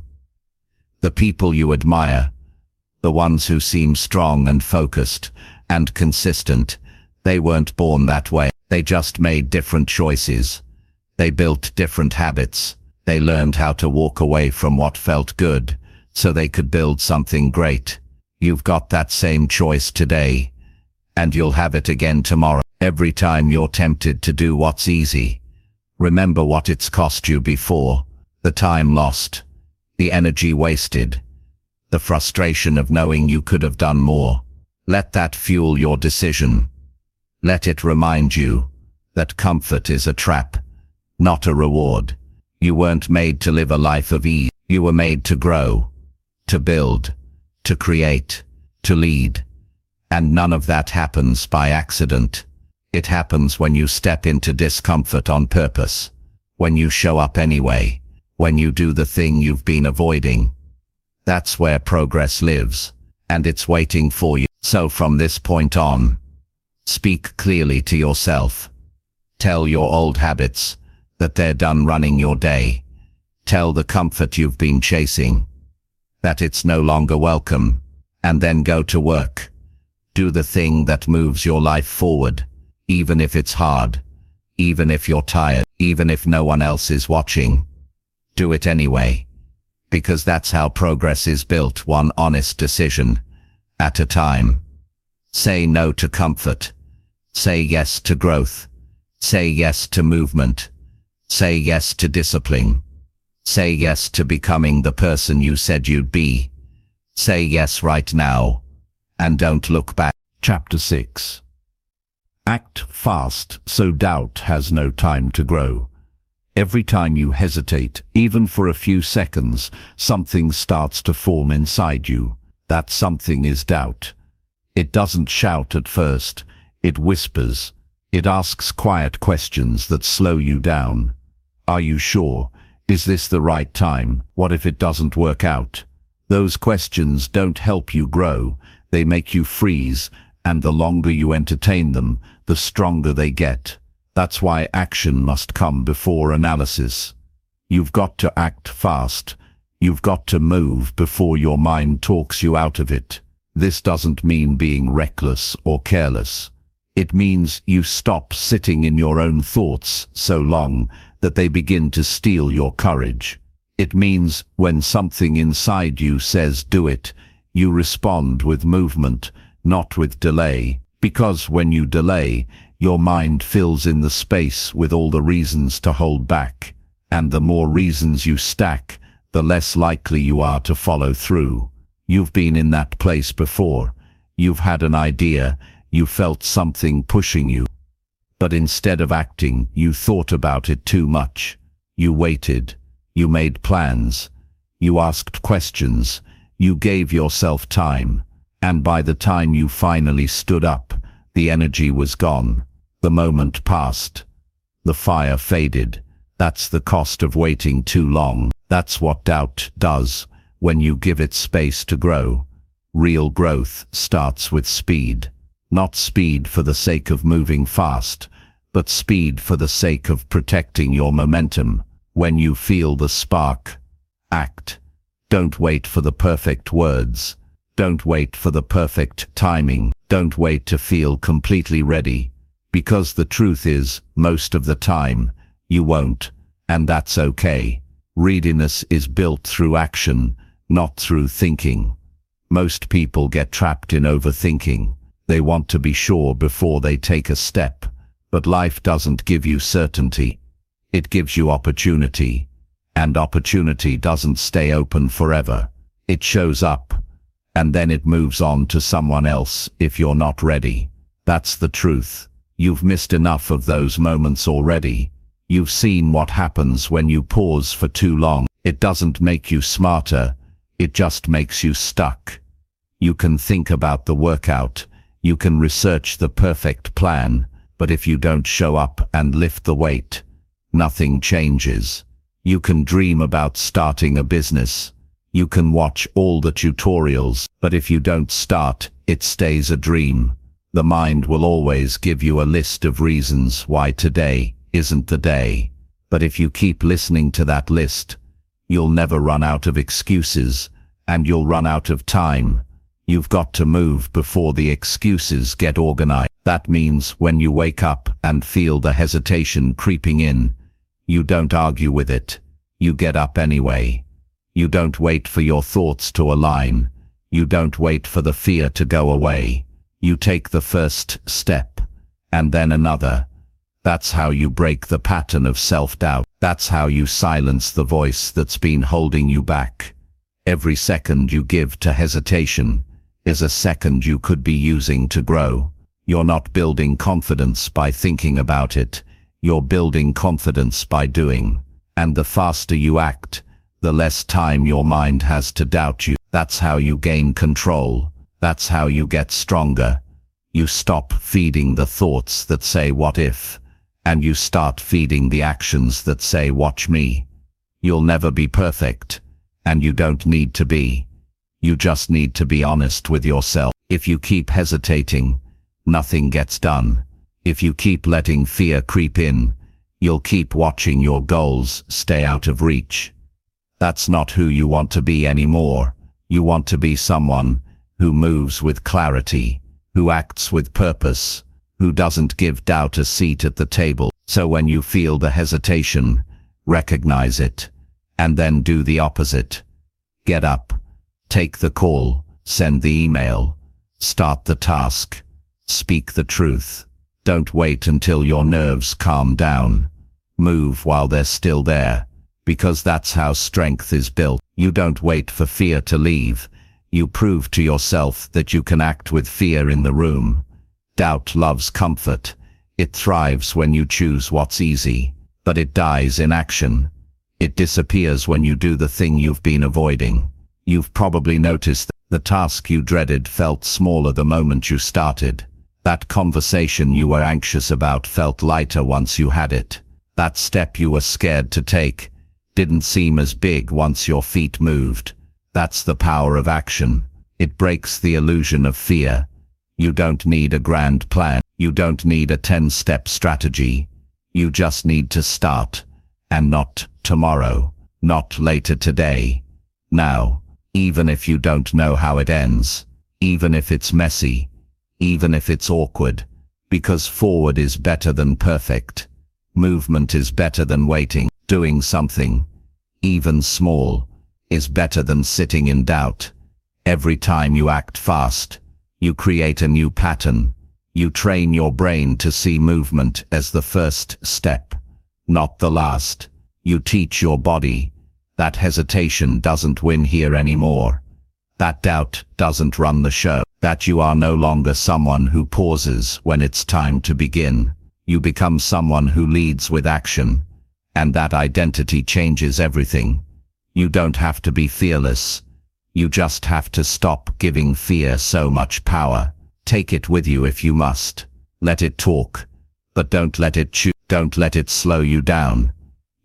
The people you admire, the ones who seem strong and focused and consistent, they weren't born that way. They just made different choices. They built different habits. They learned how to walk away from what felt good, so they could build something great. You've got that same choice today, and you'll have it again tomorrow. Every time you're tempted to do what's easy, remember what it's cost you before. The time lost, the energy wasted, the frustration of knowing you could have done more. Let that fuel your decision. Let it remind you that comfort is a trap, not a reward. You weren't made to live a life of ease. You were made to grow, to build, to create, to lead. And none of that happens by accident. It happens when you step into discomfort on purpose, when you show up anyway, when you do the thing you've been avoiding. That's where progress lives, and it's waiting for you. So from this point on, speak clearly to yourself. Tell your old habits that they're done running your day. Tell the comfort you've been chasing that it's no longer welcome, and then go to work. Do the thing that moves your life forward, even if it's hard, even if you're tired, even if no one else is watching. Do it anyway, because that's how progress is built, one honest decision at a time. Say no to comfort. Say yes to growth. Say yes to movement. Say yes to discipline. Say yes to becoming the person you said you'd be. Say yes right now, and don't look back. Chapter 6. Act fast so doubt has no time to grow. Every time you hesitate, even for a few seconds, something starts to form inside you. That something is doubt. It doesn't shout at first. It whispers. It asks quiet questions that slow you down. Are you sure? Is this the right time? What if it doesn't work out? Those questions don't help you grow. They make you freeze, and the longer you entertain them, the stronger they get. That's why action must come before analysis. You've got to act fast. You've got to move before your mind talks you out of it. This doesn't mean being reckless or careless. It means you stop sitting in your own thoughts so long that they begin to steal your courage. It means when something inside you says do it, you respond with movement, not with delay. Because when you delay, your mind fills in the space with all the reasons to hold back. And the more reasons you stack, the less likely you are to follow through. You've been in that place before. You've had an idea. You felt something pushing you. But instead of acting, you thought about it too much. You waited. You made plans. You asked questions. You gave yourself time. And by the time you finally stood up, the energy was gone. The moment passed. The fire faded. That's the cost of waiting too long. That's what doubt does when you give it space to grow. Real growth starts with speed. Not speed for the sake of moving fast, but speed for the sake of protecting your momentum. When you feel the spark, act. Don't wait for the perfect words. Don't wait for the perfect timing. Don't wait to feel completely ready. Because the truth is, most of the time, you won't, and that's okay. Readiness is built through action, not through thinking. Most people get trapped in overthinking. They want to be sure before they take a step. But life doesn't give you certainty. It gives you opportunity. And opportunity doesn't stay open forever. It shows up, and then it moves on to someone else if you're not ready. That's the truth. You've missed enough of those moments already. You've seen what happens when you pause for too long. It doesn't make you smarter. It just makes you stuck. You can think about the workout. You can research the perfect plan. But if you don't show up and lift the weight, nothing changes. You can dream about starting a business. You can watch all the tutorials. But if you don't start, it stays a dream. The mind will always give you a list of reasons why today isn't the day. But if you keep listening to that list, you'll never run out of excuses, and you'll run out of time. You've got to move before the excuses get organized. That means when you wake up and feel the hesitation creeping in, you don't argue with it. You get up anyway. You don't wait for your thoughts to align. You don't wait for the fear to go away. You take the first step, and then another. That's how you break the pattern of self-doubt. That's how you silence the voice that's been holding you back. Every second you give to hesitation is a second you could be using to grow. You're not building confidence by thinking about it. You're building confidence by doing. And the faster you act, the less time your mind has to doubt you. That's how you gain control. That's how you get stronger. You stop feeding the thoughts that say what if, and you start feeding the actions that say watch me. You'll never be perfect, and you don't need to be. You just need to be honest with yourself. If you keep hesitating, nothing gets done. If you keep letting fear creep in, you'll keep watching your goals stay out of reach. That's not who you want to be anymore. You want to be someone who moves with clarity, who acts with purpose, who doesn't give doubt a seat at the table. So when you feel the hesitation, recognize it, and then do the opposite. Get up, take the call, send the email, start the task, speak the truth. Don't wait until your nerves calm down. Move while they're still there, because that's how strength is built. You don't wait for fear to leave. You prove to yourself that you can act with fear in the room. Doubt loves comfort. It thrives when you choose what's easy, but it dies in action. It disappears when you do the thing you've been avoiding. You've probably noticed that the task you dreaded felt smaller the moment you started. That conversation you were anxious about felt lighter once you had it. That step you were scared to take didn't seem as big once your feet moved. That's the power of action. It breaks the illusion of fear. You don't need a grand plan. You don't need a 10-step strategy. You just need to start. And not tomorrow. Not later today. Now. Even if you don't know how it ends. Even if it's messy. Even if it's awkward. Because forward is better than perfect. Movement is better than waiting. Doing something, even small, is better than sitting in doubt. Every time you act fast, you create a new pattern. You train your brain to see movement as the first step, not the last. You teach your body that hesitation doesn't win here anymore. That doubt doesn't run the show. That you are no longer someone who pauses when it's time to begin. You become someone who leads with action. And that identity changes everything. You don't have to be fearless. You just have to stop giving fear so much power. Take it with you if you must. Let it talk. But don't let it chew. Don't let it slow you down.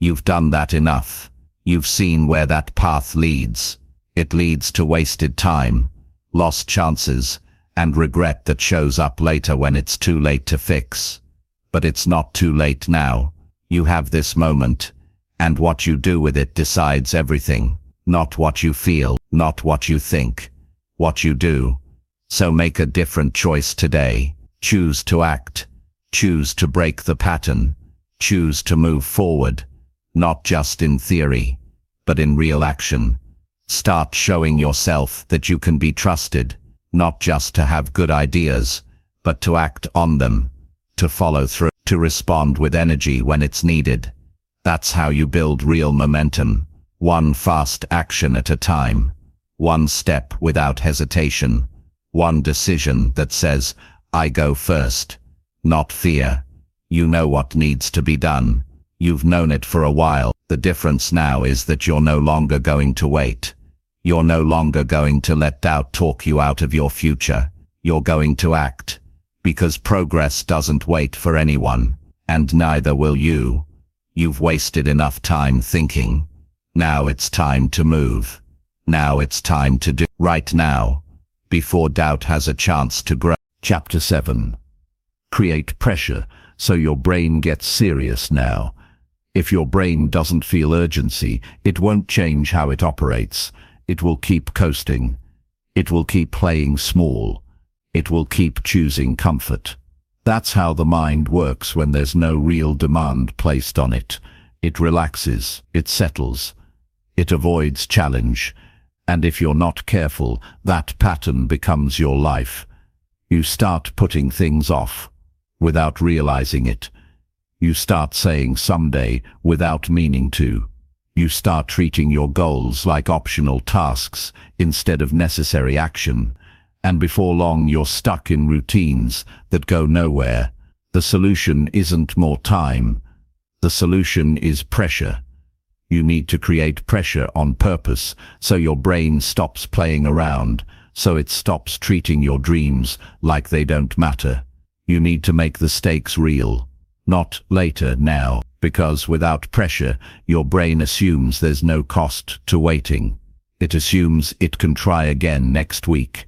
You've done that enough. You've seen where that path leads. It leads to wasted time, lost chances, and regret that shows up later when it's too late to fix. But it's not too late now. You have this moment, and what you do with it decides everything. Not what you feel, not what you think, what you do. So make a different choice today. Choose to act. Choose to break the pattern. Choose to move forward. Not just in theory, but in real action. Start showing yourself that you can be trusted, not just to have good ideas, but to act on them, to follow through, to respond with energy when it's needed. That's how you build real momentum, one fast action at a time, one step without hesitation, one decision that says, I go first, not fear. You know what needs to be done. You've known it for a while. The difference now is that you're no longer going to wait. You're no longer going to let doubt talk you out of your future. You're going to act. Because progress doesn't wait for anyone, and neither will you. You've wasted enough time thinking. Now it's time to move. Now it's time to do right now, before doubt has a chance to grow. Chapter 7. Create pressure so your brain gets serious now. If your brain doesn't feel urgency, it won't change how it operates. It will keep coasting. It will keep playing small. It will keep choosing comfort. That's how the mind works when there's no real demand placed on it. It relaxes, it settles, it avoids challenge. And if you're not careful, that pattern becomes your life. You start putting things off without realizing it. You start saying someday without meaning to. You start treating your goals like optional tasks instead of necessary action. And before long you're stuck in routines that go nowhere. The solution isn't more time. The solution is pressure. You need to create pressure on purpose so your brain stops playing around, so it stops treating your dreams like they don't matter. You need to make the stakes real. Not later, now, because without pressure, your brain assumes there's no cost to waiting. It assumes it can try again next week.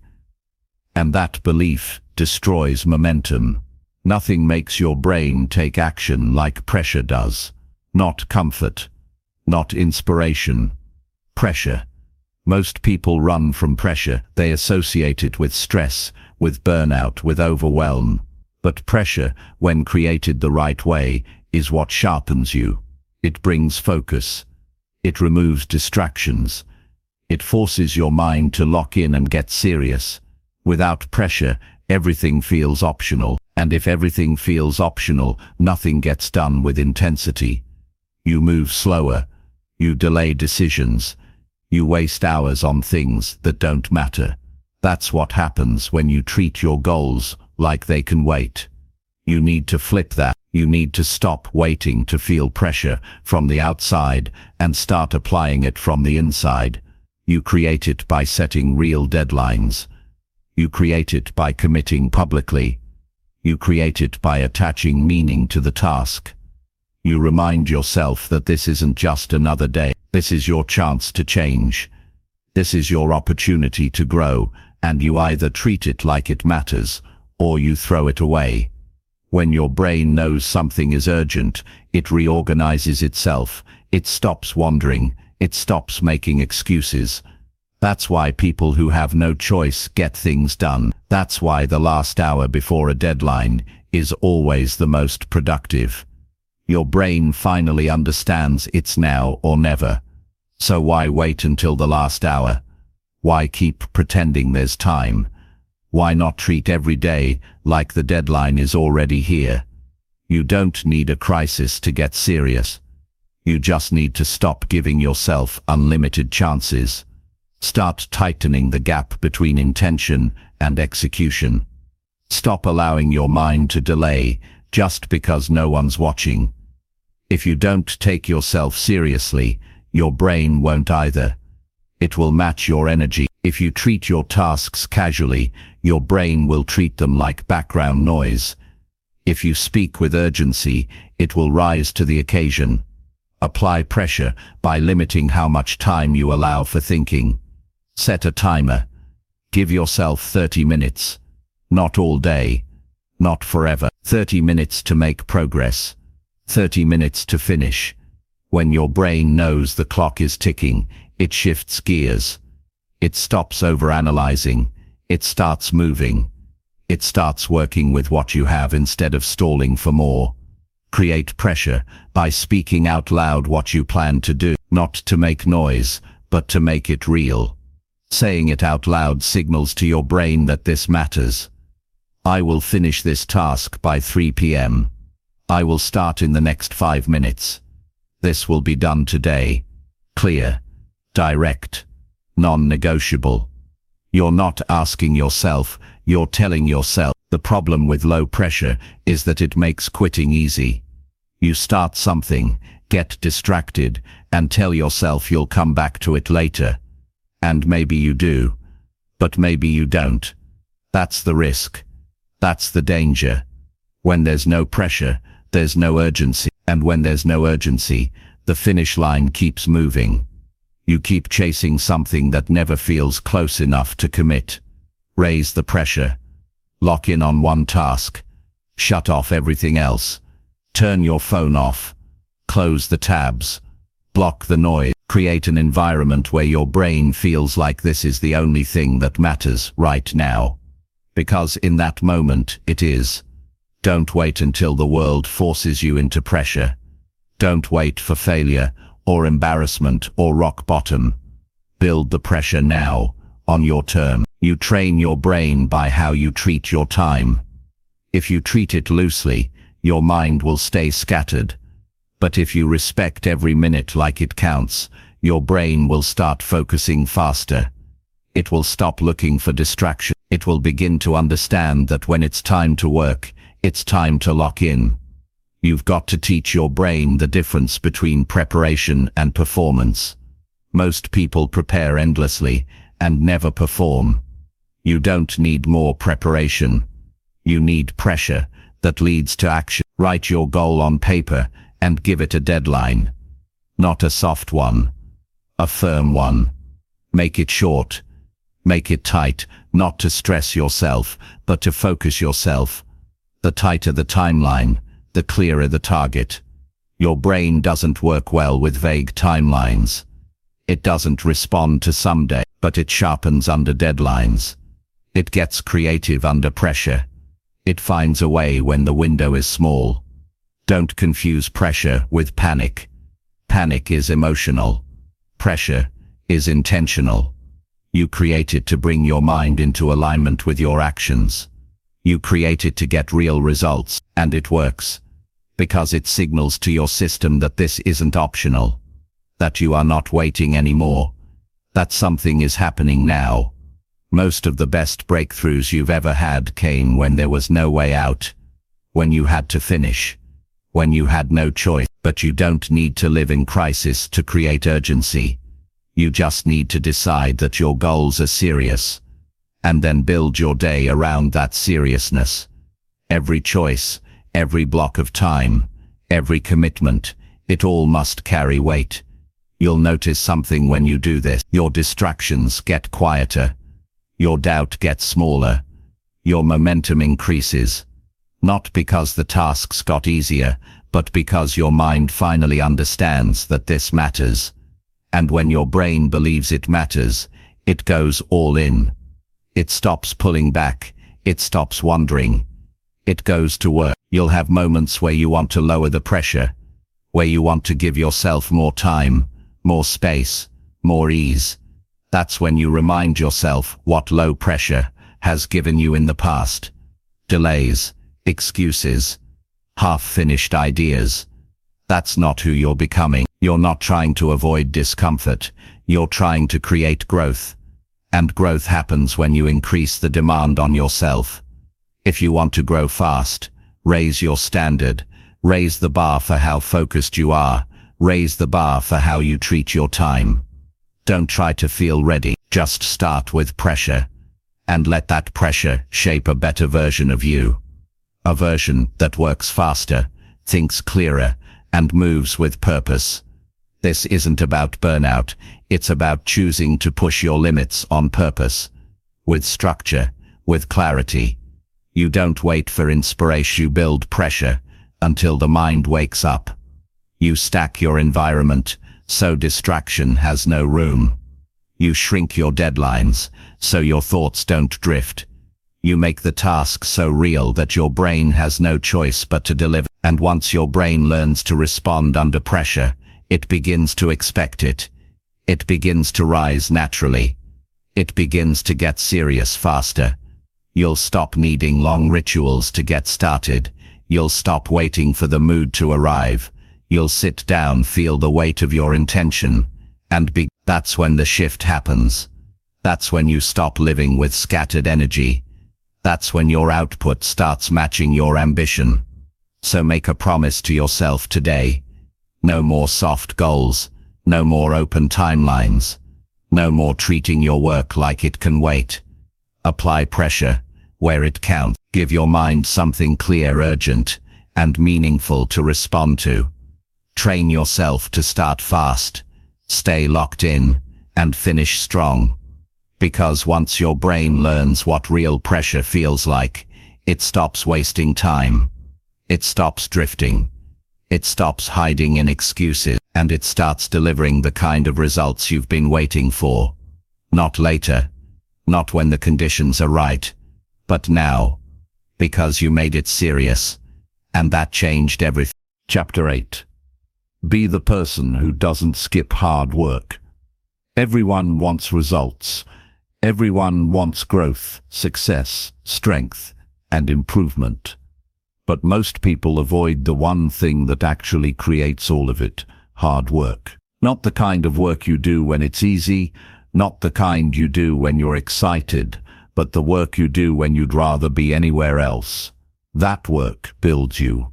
And that belief destroys momentum. Nothing makes your brain take action like pressure does. Not comfort, not inspiration. Pressure. Most people run from pressure. They associate it with stress, with burnout, with overwhelm. But pressure, when created the right way, is what sharpens you. It brings focus. It removes distractions. It forces your mind to lock in and get serious. Without pressure, everything feels optional. And if everything feels optional, nothing gets done with intensity. You move slower. You delay decisions. You waste hours on things that don't matter. That's what happens when you treat your goals like they can wait. You need to flip that. You need to stop waiting to feel pressure from the outside and start applying it from the inside. You create it by setting real deadlines. You create it by committing publicly. You create it by attaching meaning to the task. You remind yourself that this isn't just another day. This is your chance to change. This is your opportunity to grow, and you either treat it like it matters, or you throw it away. When your brain knows something is urgent, it reorganizes itself. It stops wandering. It stops making excuses. That's why people who have no choice get things done. That's why the last hour before a deadline is always the most productive. Your brain finally understands it's now or never. So why wait until the last hour? Why keep pretending there's time? Why not treat every day like the deadline is already here? You don't need a crisis to get serious. You just need to stop giving yourself unlimited chances. Start tightening the gap between intention and execution. Stop allowing your mind to delay just because no one's watching. If you don't take yourself seriously, your brain won't either. It will match your energy. If you treat your tasks casually, your brain will treat them like background noise. If you speak with urgency, it will rise to the occasion. Apply pressure by limiting how much time you allow for thinking. Set a timer. Give yourself 30 minutes. Not all day. Not forever. 30 minutes to make progress. 30 minutes to finish. When your brain knows the clock is ticking, it shifts gears. It stops overanalyzing. It starts moving. It starts working with what you have instead of stalling for more. Create pressure by speaking out loud what you plan to do, not to make noise, but to make it real. Saying it out loud signals to your brain that this matters. I will finish this task by 3 p.m. I will start in the next 5 minutes. This will be done today. Clear, direct, non-negotiable. You're not asking yourself, you're telling yourself. The problem with low pressure is that it makes quitting easy. You start something, get distracted, and tell yourself you'll come back to it later. And maybe you do, but maybe you don't. That's the risk. That's the danger. When there's no pressure, there's no urgency. And when there's no urgency, the finish line keeps moving. You keep chasing something that never feels close enough to commit. Raise the pressure. Lock in on one task. Shut off everything else. Turn your phone off. Close the tabs. Block the noise. Create an environment where your brain feels like this is the only thing that matters right now. Because in that moment, it is. Don't wait until the world forces you into pressure. Don't wait for failure, or embarrassment, or rock bottom. Build the pressure now, on your terms. You train your brain by how you treat your time. If you treat it loosely, your mind will stay scattered. But if you respect every minute like it counts, your brain will start focusing faster. It will stop looking for distraction. It will begin to understand that when it's time to work, it's time to lock in. You've got to teach your brain the difference between preparation and performance. Most people prepare endlessly and never perform. You don't need more preparation. You need pressure that leads to action. Write your goal on paper and give it a deadline. Not a soft one, a firm one. Make it short. Make it tight, not to stress yourself, but to focus yourself. The tighter the timeline, the clearer the target. Your brain doesn't work well with vague timelines. It doesn't respond to someday, but it sharpens under deadlines. It gets creative under pressure. It finds a way when the window is small. Don't confuse pressure with panic. Panic is emotional. Pressure is intentional. You create it to bring your mind into alignment with your actions. You create it to get real results, and it works. Because it signals to your system that this isn't optional. That you are not waiting anymore. That something is happening now. Most of the best breakthroughs you've ever had came when there was no way out. When you had to finish. When you had no choice. But you don't need to live in crisis to create urgency. You just need to decide that your goals are serious. And then build your day around that seriousness. Every choice, every block of time, every commitment, it all must carry weight. You'll notice something when you do this. Your distractions get quieter. Your doubt gets smaller. Your momentum increases. Not because the tasks got easier, but because your mind finally understands that this matters. And when your brain believes it matters, it goes all in. It stops pulling back. It stops wondering. It goes to work. You'll have moments where you want to lower the pressure, where you want to give yourself more time, more space, more ease. That's when you remind yourself what low pressure has given you in the past. Delays, excuses, half-finished ideas. That's not who you're becoming. You're not trying to avoid discomfort. You're trying to create growth. And growth happens when you increase the demand on yourself. If you want to grow fast, raise your standard. Raise the bar for how focused you are. Raise the bar for how you treat your time. Don't try to feel ready. Just start with pressure. And let that pressure shape a better version of you. A version that works faster, thinks clearer, and moves with purpose. This isn't about burnout. It's about choosing to push your limits on purpose, with structure, with clarity. You don't wait for inspiration. You build pressure until the mind wakes up. You stack your environment so distraction has no room. You shrink your deadlines so your thoughts don't drift. You make the task so real that your brain has no choice but to deliver. And once your brain learns to respond under pressure, it begins to expect it. It begins to rise naturally. It begins to get serious faster. You'll stop needing long rituals to get started. You'll stop waiting for the mood to arrive. You'll sit down, feel the weight of your intention, and that's when the shift happens. That's when you stop living with scattered energy. That's when your output starts matching your ambition. So make a promise to yourself today. No more soft goals. No more open timelines. No more treating your work like it can wait. Apply pressure where it counts. Give your mind something clear, urgent, and meaningful to respond to. Train yourself to start fast, stay locked in, and finish strong. Because once your brain learns what real pressure feels like, it stops wasting time. It stops drifting. It stops hiding in excuses, and it starts delivering the kind of results you've been waiting for. Not later, not when the conditions are right, but now, because you made it serious, and that changed everything. Chapter 8. Be the person who doesn't skip hard work. Everyone wants results. Everyone wants growth, success, strength, and improvement. But most people avoid the one thing that actually creates all of it: hard work. Not the kind of work you do when it's easy, not the kind you do when you're excited, but the work you do when you'd rather be anywhere else. That work builds you.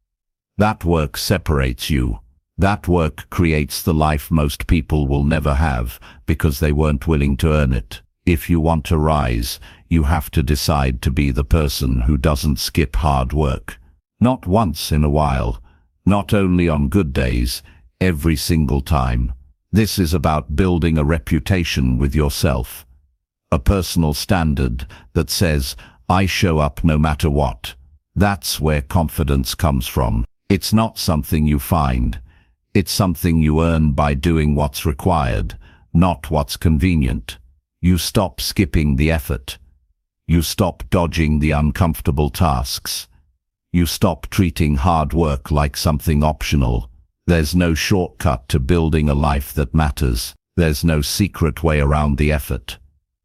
That work separates you. That work creates the life most people will never have because they weren't willing to earn it. If you want to rise, you have to decide to be the person who doesn't skip hard work. Not once in a while, not only on good days, every single time. This is about building a reputation with yourself. A personal standard that says, I show up no matter what. That's where confidence comes from. It's not something you find. It's something you earn by doing what's required, not what's convenient. You stop skipping the effort. You stop dodging the uncomfortable tasks. You stop treating hard work like something optional. There's no shortcut to building a life that matters. There's no secret way around the effort.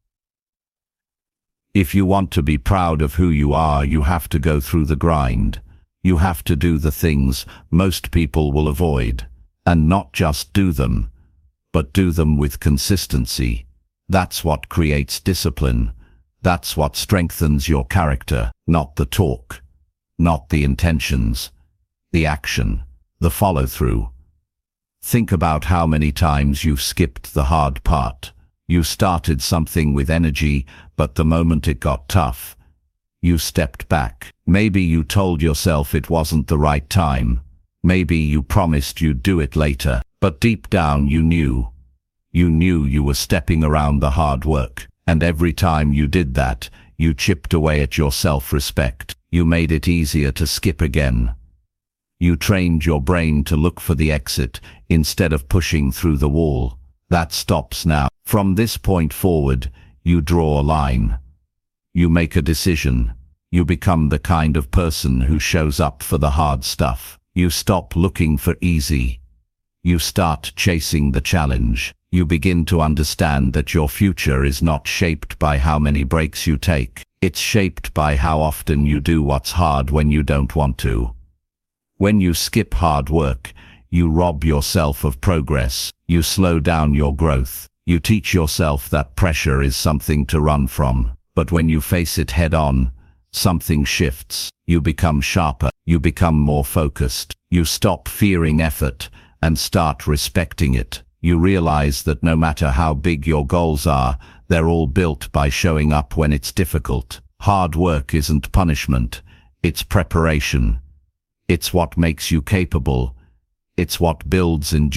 If you want to be proud of who you are, you have to go through the grind. You have to do the things most people will avoid. And not just do them, but do them with consistency. That's what creates discipline. That's what strengthens your character, not the talk, not the intentions, the action, the follow-through. Think about how many times you've skipped the hard part. You started something with energy, but the moment it got tough, you stepped back. Maybe you told yourself it wasn't the right time. Maybe you promised you'd do it later, but deep down you knew. You knew you were stepping around the hard work, and every time you did that, you chipped away at your self-respect. You made it easier to skip again. You trained your brain to look for the exit instead of pushing through the wall. That stops now. From this point forward, you draw a line. You make a decision. You become the kind of person who shows up for the hard stuff. You stop looking for easy. You start chasing the challenge. You begin to understand that your future is not shaped by how many breaks you take. It's shaped by how often you do what's hard when you don't want to. When you skip hard work, you rob yourself of progress. You slow down your growth. You teach yourself that pressure is something to run from. But when you face it head on, something shifts. You become sharper. You become more focused. You stop fearing effort and start respecting it. You realize that no matter how big your goals are, they're all built by showing up when it's difficult. Hard work isn't punishment. It's preparation. It's what makes you capable. It's what builds endurance.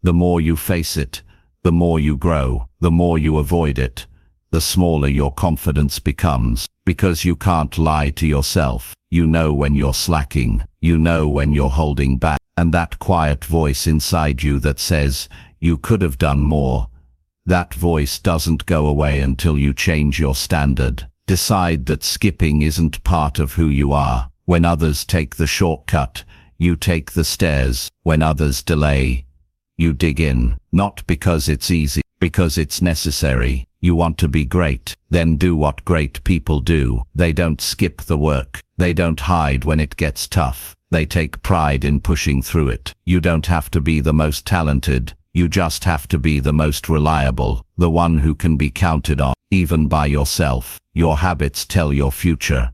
The more you face it, the more you grow. The more you avoid it, the smaller your confidence becomes, because you can't lie to yourself. You know when you're slacking, you know when you're holding back, and that quiet voice inside you that says, you could have done more, that voice doesn't go away until you change your standard. Decide that skipping isn't part of who you are. When others take the shortcut, you take the stairs. When others delay, you dig in, not because it's easy, because it's necessary. You want to be great, then do what great people do. They don't skip the work. They don't hide when it gets tough. They take pride in pushing through it. You don't have to be the most talented. You just have to be the most reliable, the one who can be counted on, even by yourself. Your habits tell your future.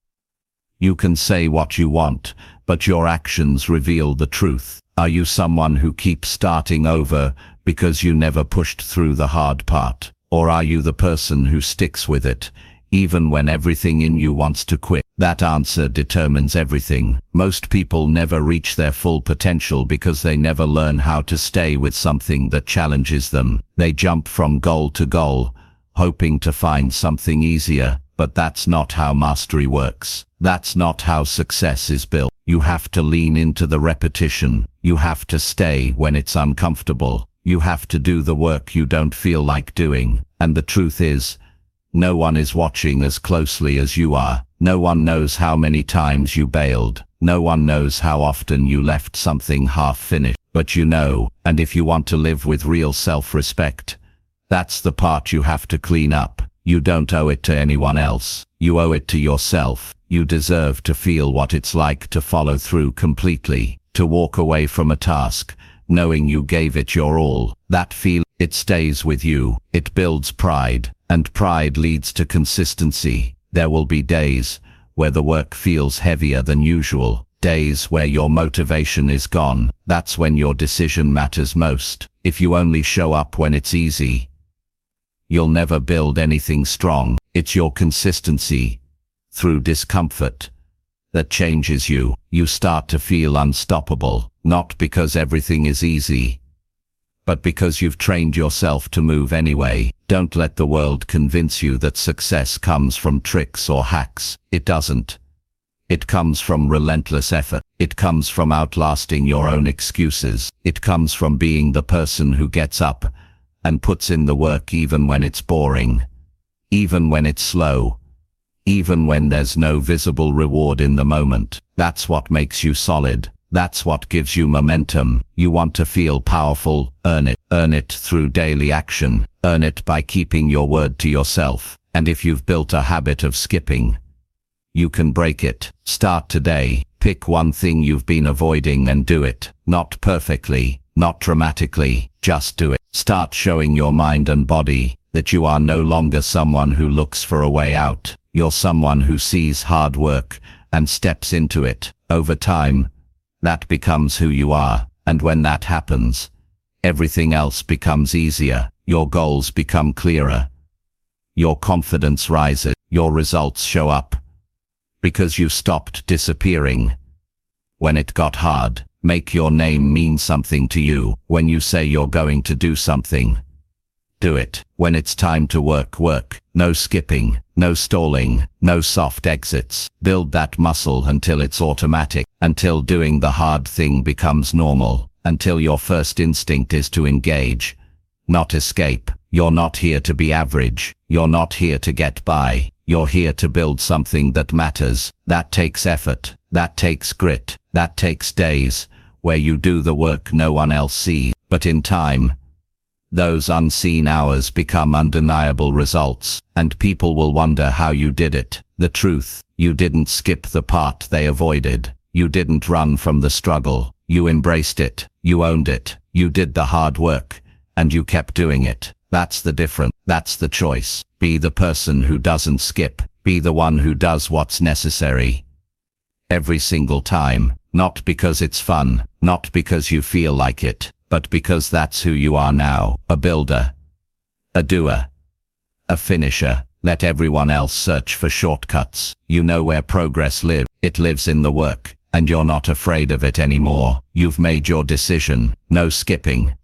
You can say what you want, but your actions reveal the truth. Are you someone who keeps starting over because you never pushed through the hard part? Or are you the person who sticks with it, even when everything in you wants to quit? That answer determines everything. Most people never reach their full potential because they never learn how to stay with something that challenges them. They jump from goal to goal, hoping to find something easier, but that's not how mastery works. That's not how success is built. You have to lean into the repetition. You have to stay when it's uncomfortable. You have to do the work you don't feel like doing. And the truth is, no one is watching as closely as you are. No one knows how many times you bailed. No one knows how often you left something half-finished. But you know, and if you want to live with real self-respect, that's the part you have to clean up. You don't owe it to anyone else. You owe it to yourself. You deserve to feel what it's like to follow through completely, to walk away from a task, knowing you gave it your all. That feel, it stays with you. It builds pride, and pride leads to consistency. There will be days where the work feels heavier than usual, days where your motivation is gone. That's when your decision matters most. If you only show up when it's easy, you'll never build anything strong. It's your consistency through discomfort that changes you. You start to feel unstoppable, not because everything is easy, but because you've trained yourself to move anyway. Don't let the world convince you that success comes from tricks or hacks. It doesn't. It comes from relentless effort. It comes from outlasting your own excuses. It comes from being the person who gets up and puts in the work even when it's boring, even when it's slow, even when there's no visible reward in the moment. That's what makes you solid. That's what gives you momentum. You want to feel powerful? Earn it. Earn it through daily action. Earn it by keeping your word to yourself. And if you've built a habit of skipping, you can break it. Start today. Pick one thing you've been avoiding and do it. Not perfectly, not dramatically, just do it. Start showing your mind and body that you are no longer someone who looks for a way out. You're someone who sees hard work and steps into it. Over time, that becomes who you are. And when that happens, everything else becomes easier. Your goals become clearer. Your confidence rises. Your results show up. Because you stopped disappearing when it got hard. Make your name mean something to you. When you say you're going to do something, do it. When it's time to work, work. No skipping, no stalling, no soft exits. Build that muscle until it's automatic, until doing the hard thing becomes normal, until your first instinct is to engage, not escape. You're not here to be average. You're not here to get by. You're here to build something that matters. That takes effort. That takes grit. That takes days where you do the work no one else sees. But in time, those unseen hours become undeniable results, and people will wonder how you did it. The truth, you didn't skip the part they avoided. You didn't run from the struggle. You embraced it. You owned it. You did the hard work, and you kept doing it. That's the difference. That's the choice. Be the person who doesn't skip. Be the one who does what's necessary. Every single time. Not because it's fun, not because you feel like it, but because that's who you are now. A builder, a doer, a finisher. Let everyone else search for shortcuts. You know where progress lives. It lives in the work, and you're not afraid of it anymore. You've made your decision. No skipping,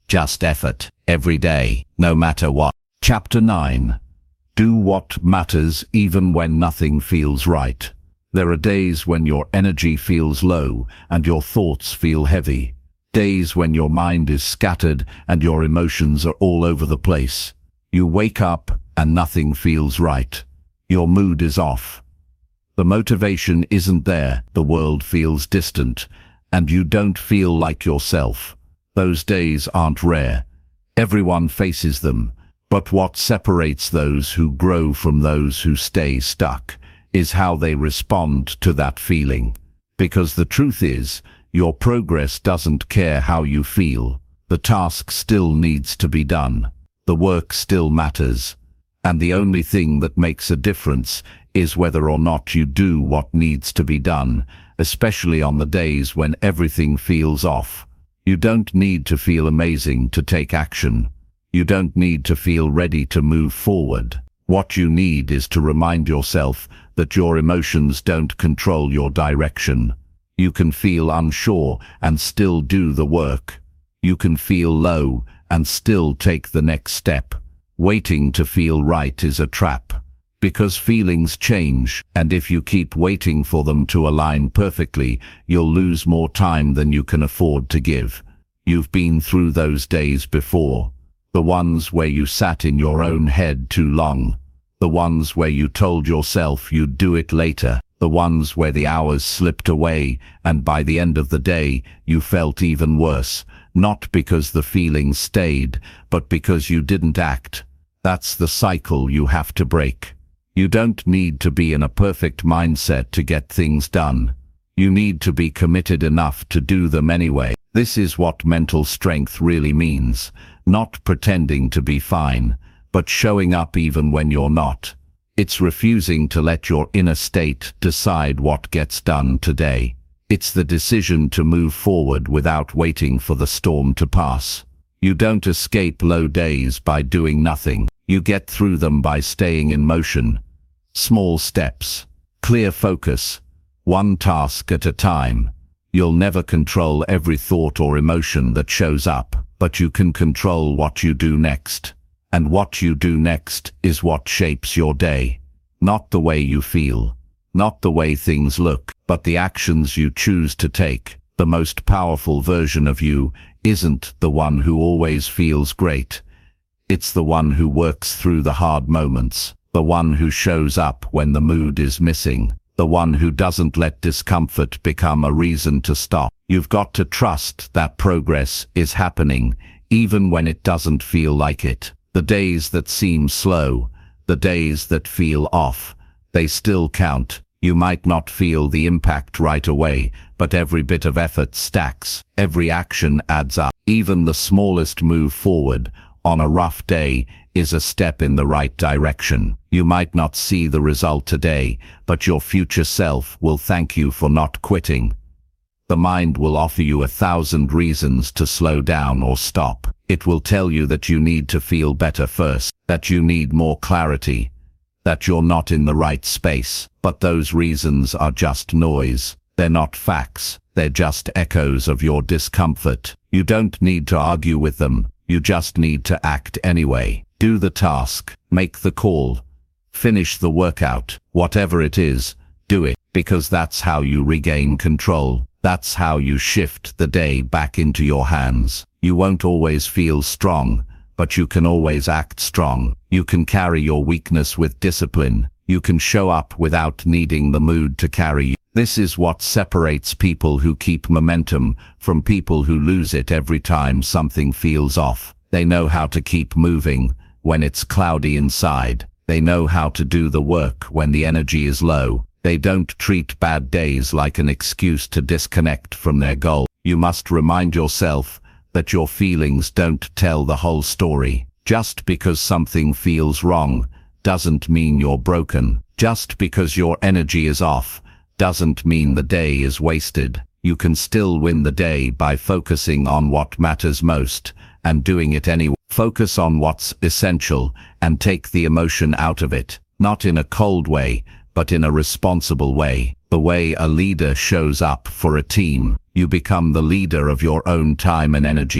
just effort, every day, no matter what. Chapter 9. Do what matters even when nothing feels right. There are days when your energy feels low and your thoughts feel heavy. Days when your mind is scattered and your emotions are all over the place. You wake up and nothing feels right. Your mood is off. The motivation isn't there, the world feels distant, and you don't feel like yourself. Those days aren't rare. Everyone faces them. But what separates those who grow from those who stay stuck is how they respond to that feeling. Because the truth is, your progress doesn't care how you feel. The task still needs to be done. The work still matters. And the only thing that makes a difference is whether or not you do what needs to be done, especially on the days when everything feels off. You don't need to feel amazing to take action. You don't need to feel ready to move forward. What you need is to remind yourself that your emotions don't control your direction. You can feel unsure and still do the work. You can feel low and still take the next step. Waiting to feel right is a trap. Because feelings change, and if you keep waiting for them to align perfectly, you'll lose more time than you can afford to give. You've been through those days before. The ones where you sat in your own head too long. The ones where you told yourself you'd do it later. The ones where the hours slipped away, and by the end of the day, you felt even worse. Not because the feelings stayed, but because you didn't act. That's the cycle you have to break. You don't need to be in a perfect mindset to get things done. You need to be committed enough to do them anyway. This is what mental strength really means. Not pretending to be fine, but showing up even when you're not. It's refusing to let your inner state decide what gets done today. It's the decision to move forward without waiting for the storm to pass. You don't escape low days by doing nothing. You get through them by staying in motion. Small steps, clear focus, one task at a time. You'll never control every thought or emotion that shows up, but you can control what you do next. And what you do next is what shapes your day. Not the way you feel, not the way things look, but the actions you choose to take. The most powerful version of you isn't the one who always feels great. It's the one who works through the hard moments, the one who shows up when the mood is missing, the one who doesn't let discomfort become a reason to stop. You've got to trust that progress is happening, even when it doesn't feel like it. The days that seem slow, the days that feel off, they still count. You might not feel the impact right away, but every bit of effort stacks. Every action adds up. Even the smallest move forward on a rough day is a step in the right direction. You might not see the result today, but your future self will thank you for not quitting. The mind will offer you 1,000 reasons to slow down or stop. It will tell you that you need to feel better first, that you need more clarity, that you're not in the right space. But those reasons are just noise. They're not facts. They're just echoes of your discomfort. You don't need to argue with them. You just need to act anyway. Do the task. Make the call. Finish the workout. Whatever it is, do it, because that's how you regain control. That's how you shift the day back into your hands. You won't always feel strong, but you can always act strong. You can carry your weakness with discipline. You can show up without needing the mood to carry you. This is what separates people who keep momentum from people who lose it every time something feels off. They know how to keep moving when it's cloudy inside. They know how to do the work when the energy is low. They don't treat bad days like an excuse to disconnect from their goal. You must remind yourself that your feelings don't tell the whole story. Just because something feels wrong doesn't mean you're broken. Just because your energy is off doesn't mean the day is wasted. You can still win the day by focusing on what matters most and doing it anyway. Focus on what's essential and take the emotion out of it. Not in a cold way, but in a responsible way. The way a leader shows up for a team. You become the leader of your own time and energy.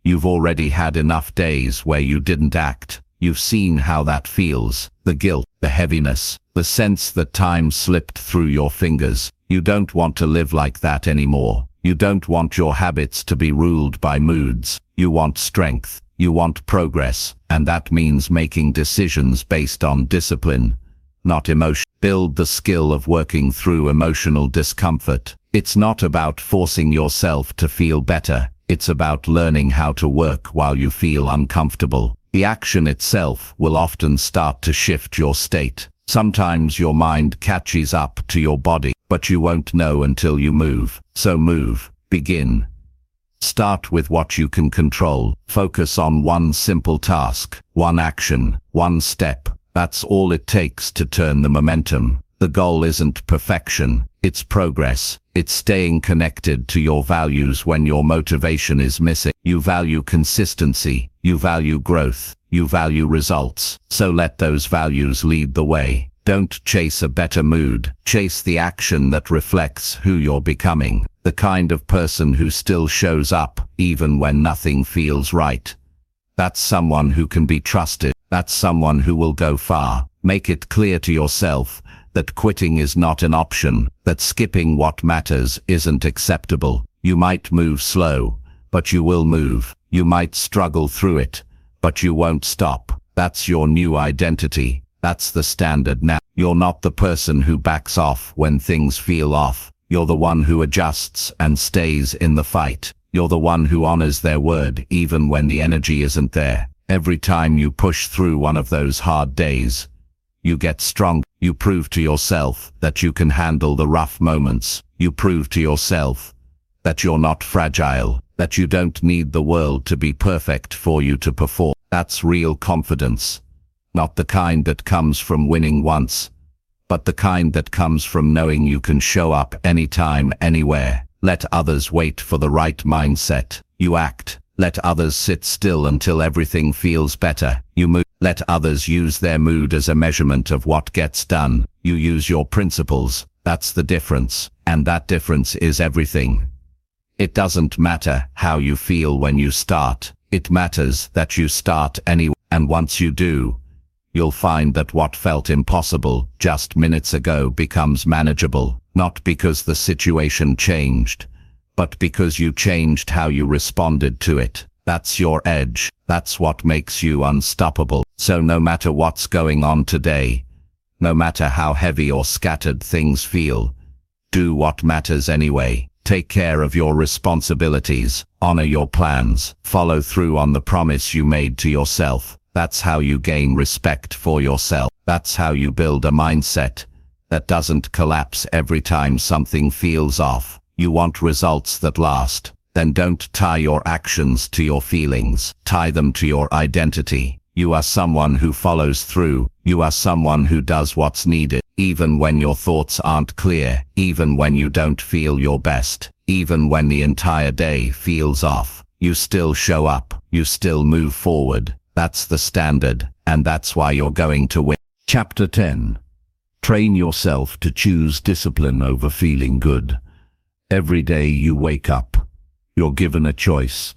You've already had enough days where you didn't act. You've seen how that feels, the guilt, the heaviness, the sense that time slipped through your fingers. You don't want to live like that anymore. You don't want your habits to be ruled by moods. You want strength. You want progress, and that means making decisions based on discipline, not emotion. Build the skill of working through emotional discomfort. It's not about forcing yourself to feel better. It's about learning how to work while you feel uncomfortable. The action itself will often start to shift your state. Sometimes your mind catches up to your body, but you won't know until you move. So move. Begin. Start with what you can control. Focus on one simple task, one action, one step. That's all it takes to turn the momentum. The goal isn't perfection, it's progress. It's staying connected to your values when your motivation is missing. You value consistency, you value growth, you value results. So let those values lead the way. Don't chase a better mood. Chase the action that reflects who you're becoming. The kind of person who still shows up even when nothing feels right. That's someone who can be trusted. That's someone who will go far. Make it clear to yourself that quitting is not an option, that skipping what matters isn't acceptable. You might move slow, but you will move. You might struggle through it, but you won't stop. That's your new identity. That's the standard now. You're not the person who backs off when things feel off. You're the one who adjusts and stays in the fight. You're the one who honors their word even when the energy isn't there. Every time you push through one of those hard days, you get strong. You prove to yourself that you can handle the rough moments. You prove to yourself that you're not fragile, that you don't need the world to be perfect for you to perform. That's real confidence. Not the kind that comes from winning once, but the kind that comes from knowing you can show up anytime, anywhere. Let others wait for the right mindset. You act. Let others sit still until everything feels better. You move. Let others use their mood as a measurement of what gets done. You use your principles. That's the difference. And that difference is everything. It doesn't matter how you feel when you start. It matters that you start anyway. And once you do, you'll find that what felt impossible just minutes ago becomes manageable. Not because the situation changed, but because you changed how you responded to it. That's your edge. That's what makes you unstoppable. So no matter what's going on today, no matter how heavy or scattered things feel, do what matters anyway. Take care of your responsibilities. Honor your plans. Follow through on the promise you made to yourself. That's how you gain respect for yourself. That's how you build a mindset that doesn't collapse every time something feels off. You want results that last. Then don't tie your actions to your feelings. Tie them to your identity. You are someone who follows through. You are someone who does what's needed, even when your thoughts aren't clear, even when you don't feel your best, even when the entire day feels off. You still show up. You still move forward. That's the standard, and that's why you're going to win. Chapter 10. Train yourself to choose discipline over feeling good. Every day you wake up, you're given a choice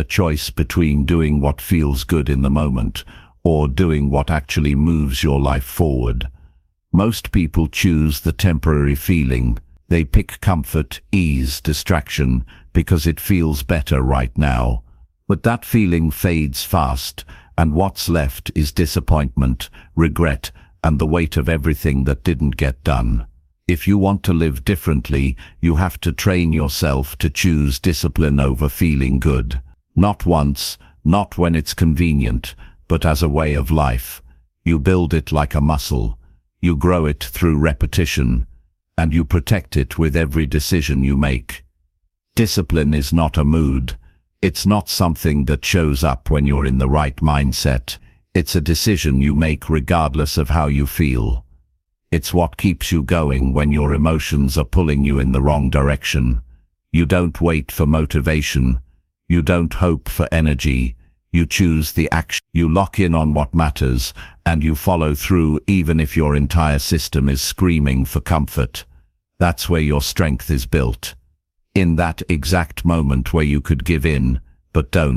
between doing what feels good in the moment or doing what actually moves your life forward. Most people choose the temporary feeling. They pick comfort, ease, distraction because it feels better right now. But that feeling fades fast, and what's left is disappointment, regret, and the weight of everything that didn't get done. If you want to live differently, you have to train yourself to choose discipline over feeling good. Not once, not when it's convenient, but as a way of life. You build it like a muscle. You grow it through repetition, and you protect it with every decision you make. Discipline is not a mood. It's not something that shows up when you're in the right mindset. It's a decision you make regardless of how you feel. It's what keeps you going when your emotions are pulling you in the wrong direction. You don't wait for motivation. You don't hope for energy. You choose the action. You lock in on what matters, and you follow through even if your entire system is screaming for comfort. That's where your strength is built. In that exact moment where you could give in, but don't,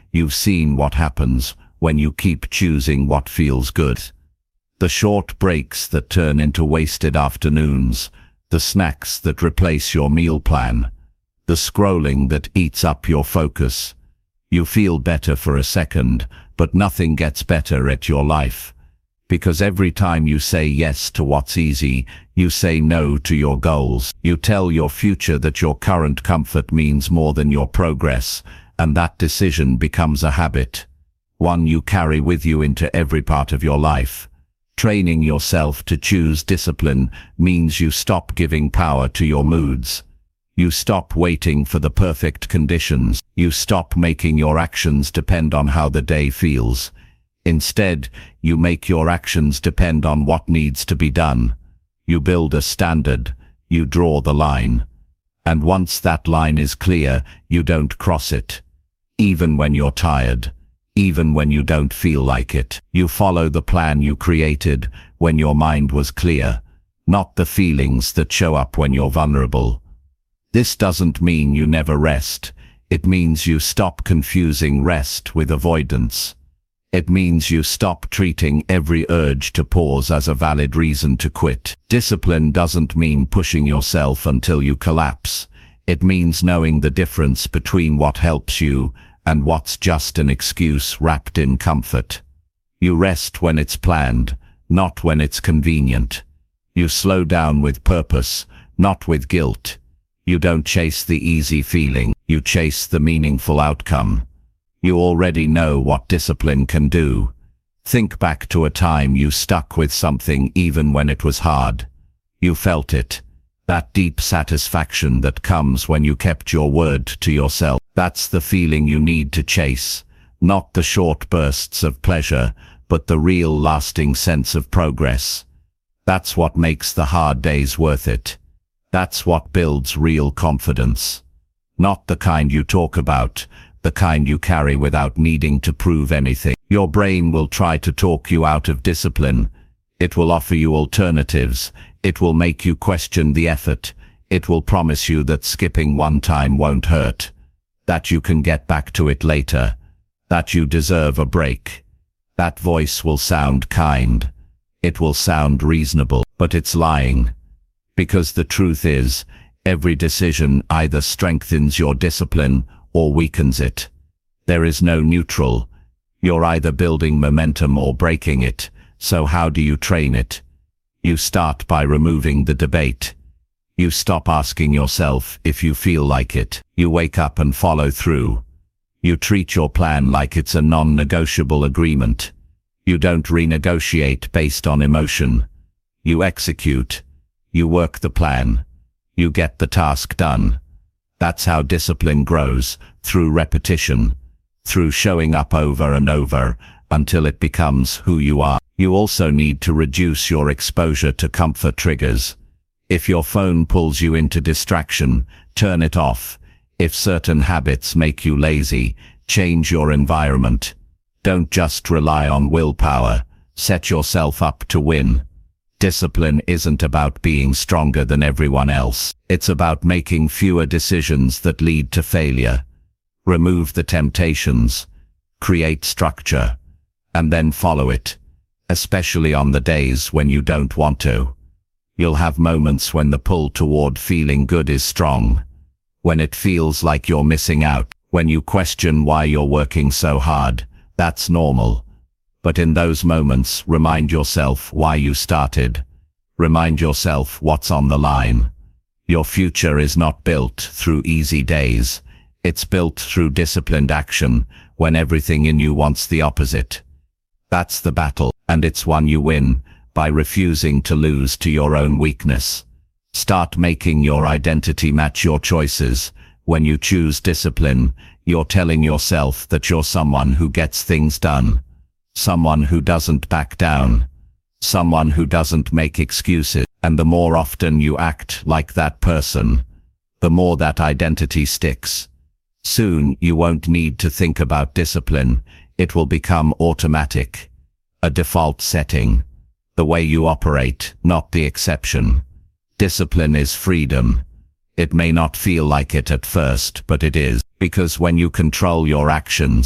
you've seen what happens when you keep choosing what feels good. The short breaks that turn into wasted afternoons, the snacks that replace your meal plan, the scrolling that eats up your focus. You feel better for a second, but nothing gets better at your life. Because every time you say yes to what's easy, you say no to your goals. You tell your future that your current comfort means more than your progress, and that decision becomes a habit, one you carry with you into every part of your life. Training yourself to choose discipline means you stop giving power to your moods. You stop waiting for the perfect conditions. You stop making your actions depend on how the day feels. Instead, you make your actions depend on what needs to be done. You build a standard. You draw the line. And once that line is clear, you don't cross it. Even when you're tired. Even when you don't feel like it. You follow the plan you created when your mind was clear, not the feelings that show up when you're vulnerable. This doesn't mean you never rest. It means you stop confusing rest with avoidance. It means you stop treating every urge to pause as a valid reason to quit. Discipline doesn't mean pushing yourself until you collapse. It means knowing the difference between what helps you and what's just an excuse wrapped in comfort. You rest when it's planned, not when it's convenient. You slow down with purpose, not with guilt. You don't chase the easy feeling, you chase the meaningful outcome. You already know what discipline can do. Think back to a time you stuck with something even when it was hard. You felt it. That deep satisfaction that comes when you kept your word to yourself. That's the feeling you need to chase, not the short bursts of pleasure, but the real lasting sense of progress. That's what makes the hard days worth it. That's what builds real confidence. Not the kind you talk about, the kind you carry without needing to prove anything. Your brain will try to talk you out of discipline. It will offer you alternatives. It will make you question the effort. It will promise you that skipping one time won't hurt, that you can get back to it later, that you deserve a break. That voice will sound kind. It will sound reasonable, but it's lying. Because the truth is, every decision either strengthens your discipline or weakens it. There is no neutral. You're either building momentum or breaking it. So how do you train it? You start by removing the debate. You stop asking yourself if you feel like it. You wake up and follow through. You treat your plan like it's a non-negotiable agreement. You don't renegotiate based on emotion. You execute. You work the plan. You get the task done. That's how discipline grows, through repetition, through showing up over and over, until it becomes who you are. You also need to reduce your exposure to comfort triggers. If your phone pulls you into distraction, turn it off. If certain habits make you lazy, change your environment. Don't just rely on willpower. Set yourself up to win. Discipline isn't about being stronger than everyone else. It's about making fewer decisions that lead to failure. Remove the temptations. Create structure. And then follow it. Especially on the days when you don't want to. You'll have moments when the pull toward feeling good is strong. When it feels like you're missing out. When you question why you're working so hard. That's normal. But in those moments, remind yourself why you started. Remind yourself what's on the line. Your future is not built through easy days. It's built through disciplined action, when everything in you wants the opposite. That's the battle, and it's one you win, by refusing to lose to your own weakness. Start making your identity match your choices. When you choose discipline, you're telling yourself that you're someone who gets things done. Someone who doesn't back down. Someone who doesn't make excuses. And the more often you act like that person, the more that identity sticks. Soon you won't need to think about discipline. It will become automatic. A default setting. The way you operate, not the exception. Discipline is freedom. It may not feel like it at first, but it is. Because when you control your actions,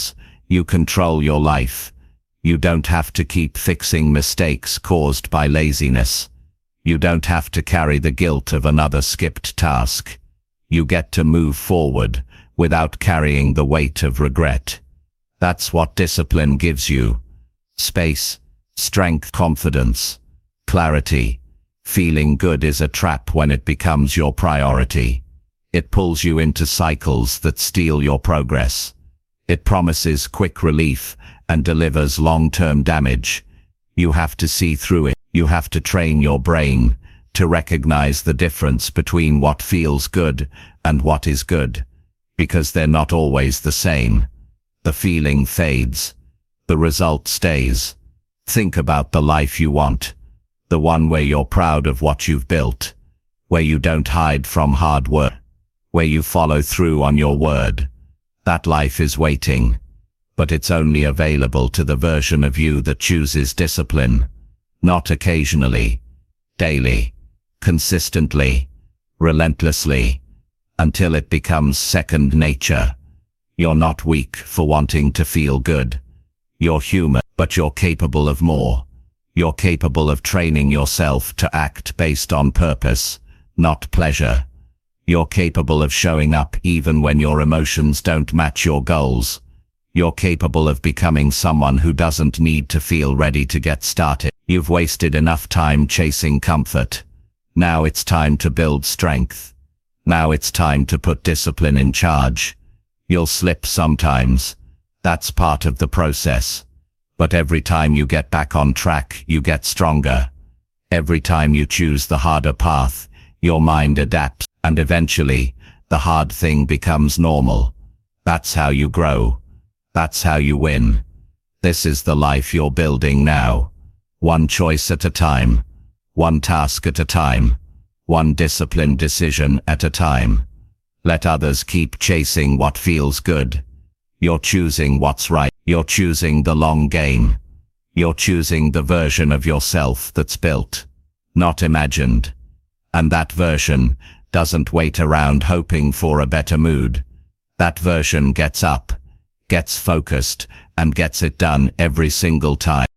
You control your life. You don't have to keep fixing mistakes caused by laziness. You don't have to carry the guilt of another skipped task. You get to move forward without carrying the weight of regret. That's what discipline gives you. Space, strength, confidence, clarity. Feeling good is a trap when it becomes your priority. It pulls you into cycles that steal your progress. It promises quick relief and delivers long-term damage. You have to see through it. You have to train your brain to recognize the difference between what feels good and what is good, because they're not always the same. The feeling fades. The result stays. Think about the life you want. The one where you're proud of what you've built, where you don't hide from hard work, where you follow through on your word. That life is waiting, but it's only available to the version of you that chooses discipline. Not occasionally, daily, consistently, relentlessly, until it becomes second nature. You're not weak for wanting to feel good. You're human, but you're capable of more. You're capable of training yourself to act based on purpose, not pleasure. You're capable of showing up even when your emotions don't match your goals. You're capable of becoming someone who doesn't need to feel ready to get started. You've wasted enough time chasing comfort. Now it's time to build strength. Now it's time to put discipline in charge. You'll slip sometimes. That's part of the process. But every time you get back on track, you get stronger. Every time you choose the harder path, your mind adapts, and eventually, the hard thing becomes normal. That's how you grow. That's how you win. This is the life you're building now. One choice at a time. One task at a time. One disciplined decision at a time. Let others keep chasing what feels good. You're choosing what's right. You're choosing the long game. You're choosing the version of yourself that's built, not imagined. And that version doesn't wait around hoping for a better mood. That version gets up, gets focused, and gets it done every single time.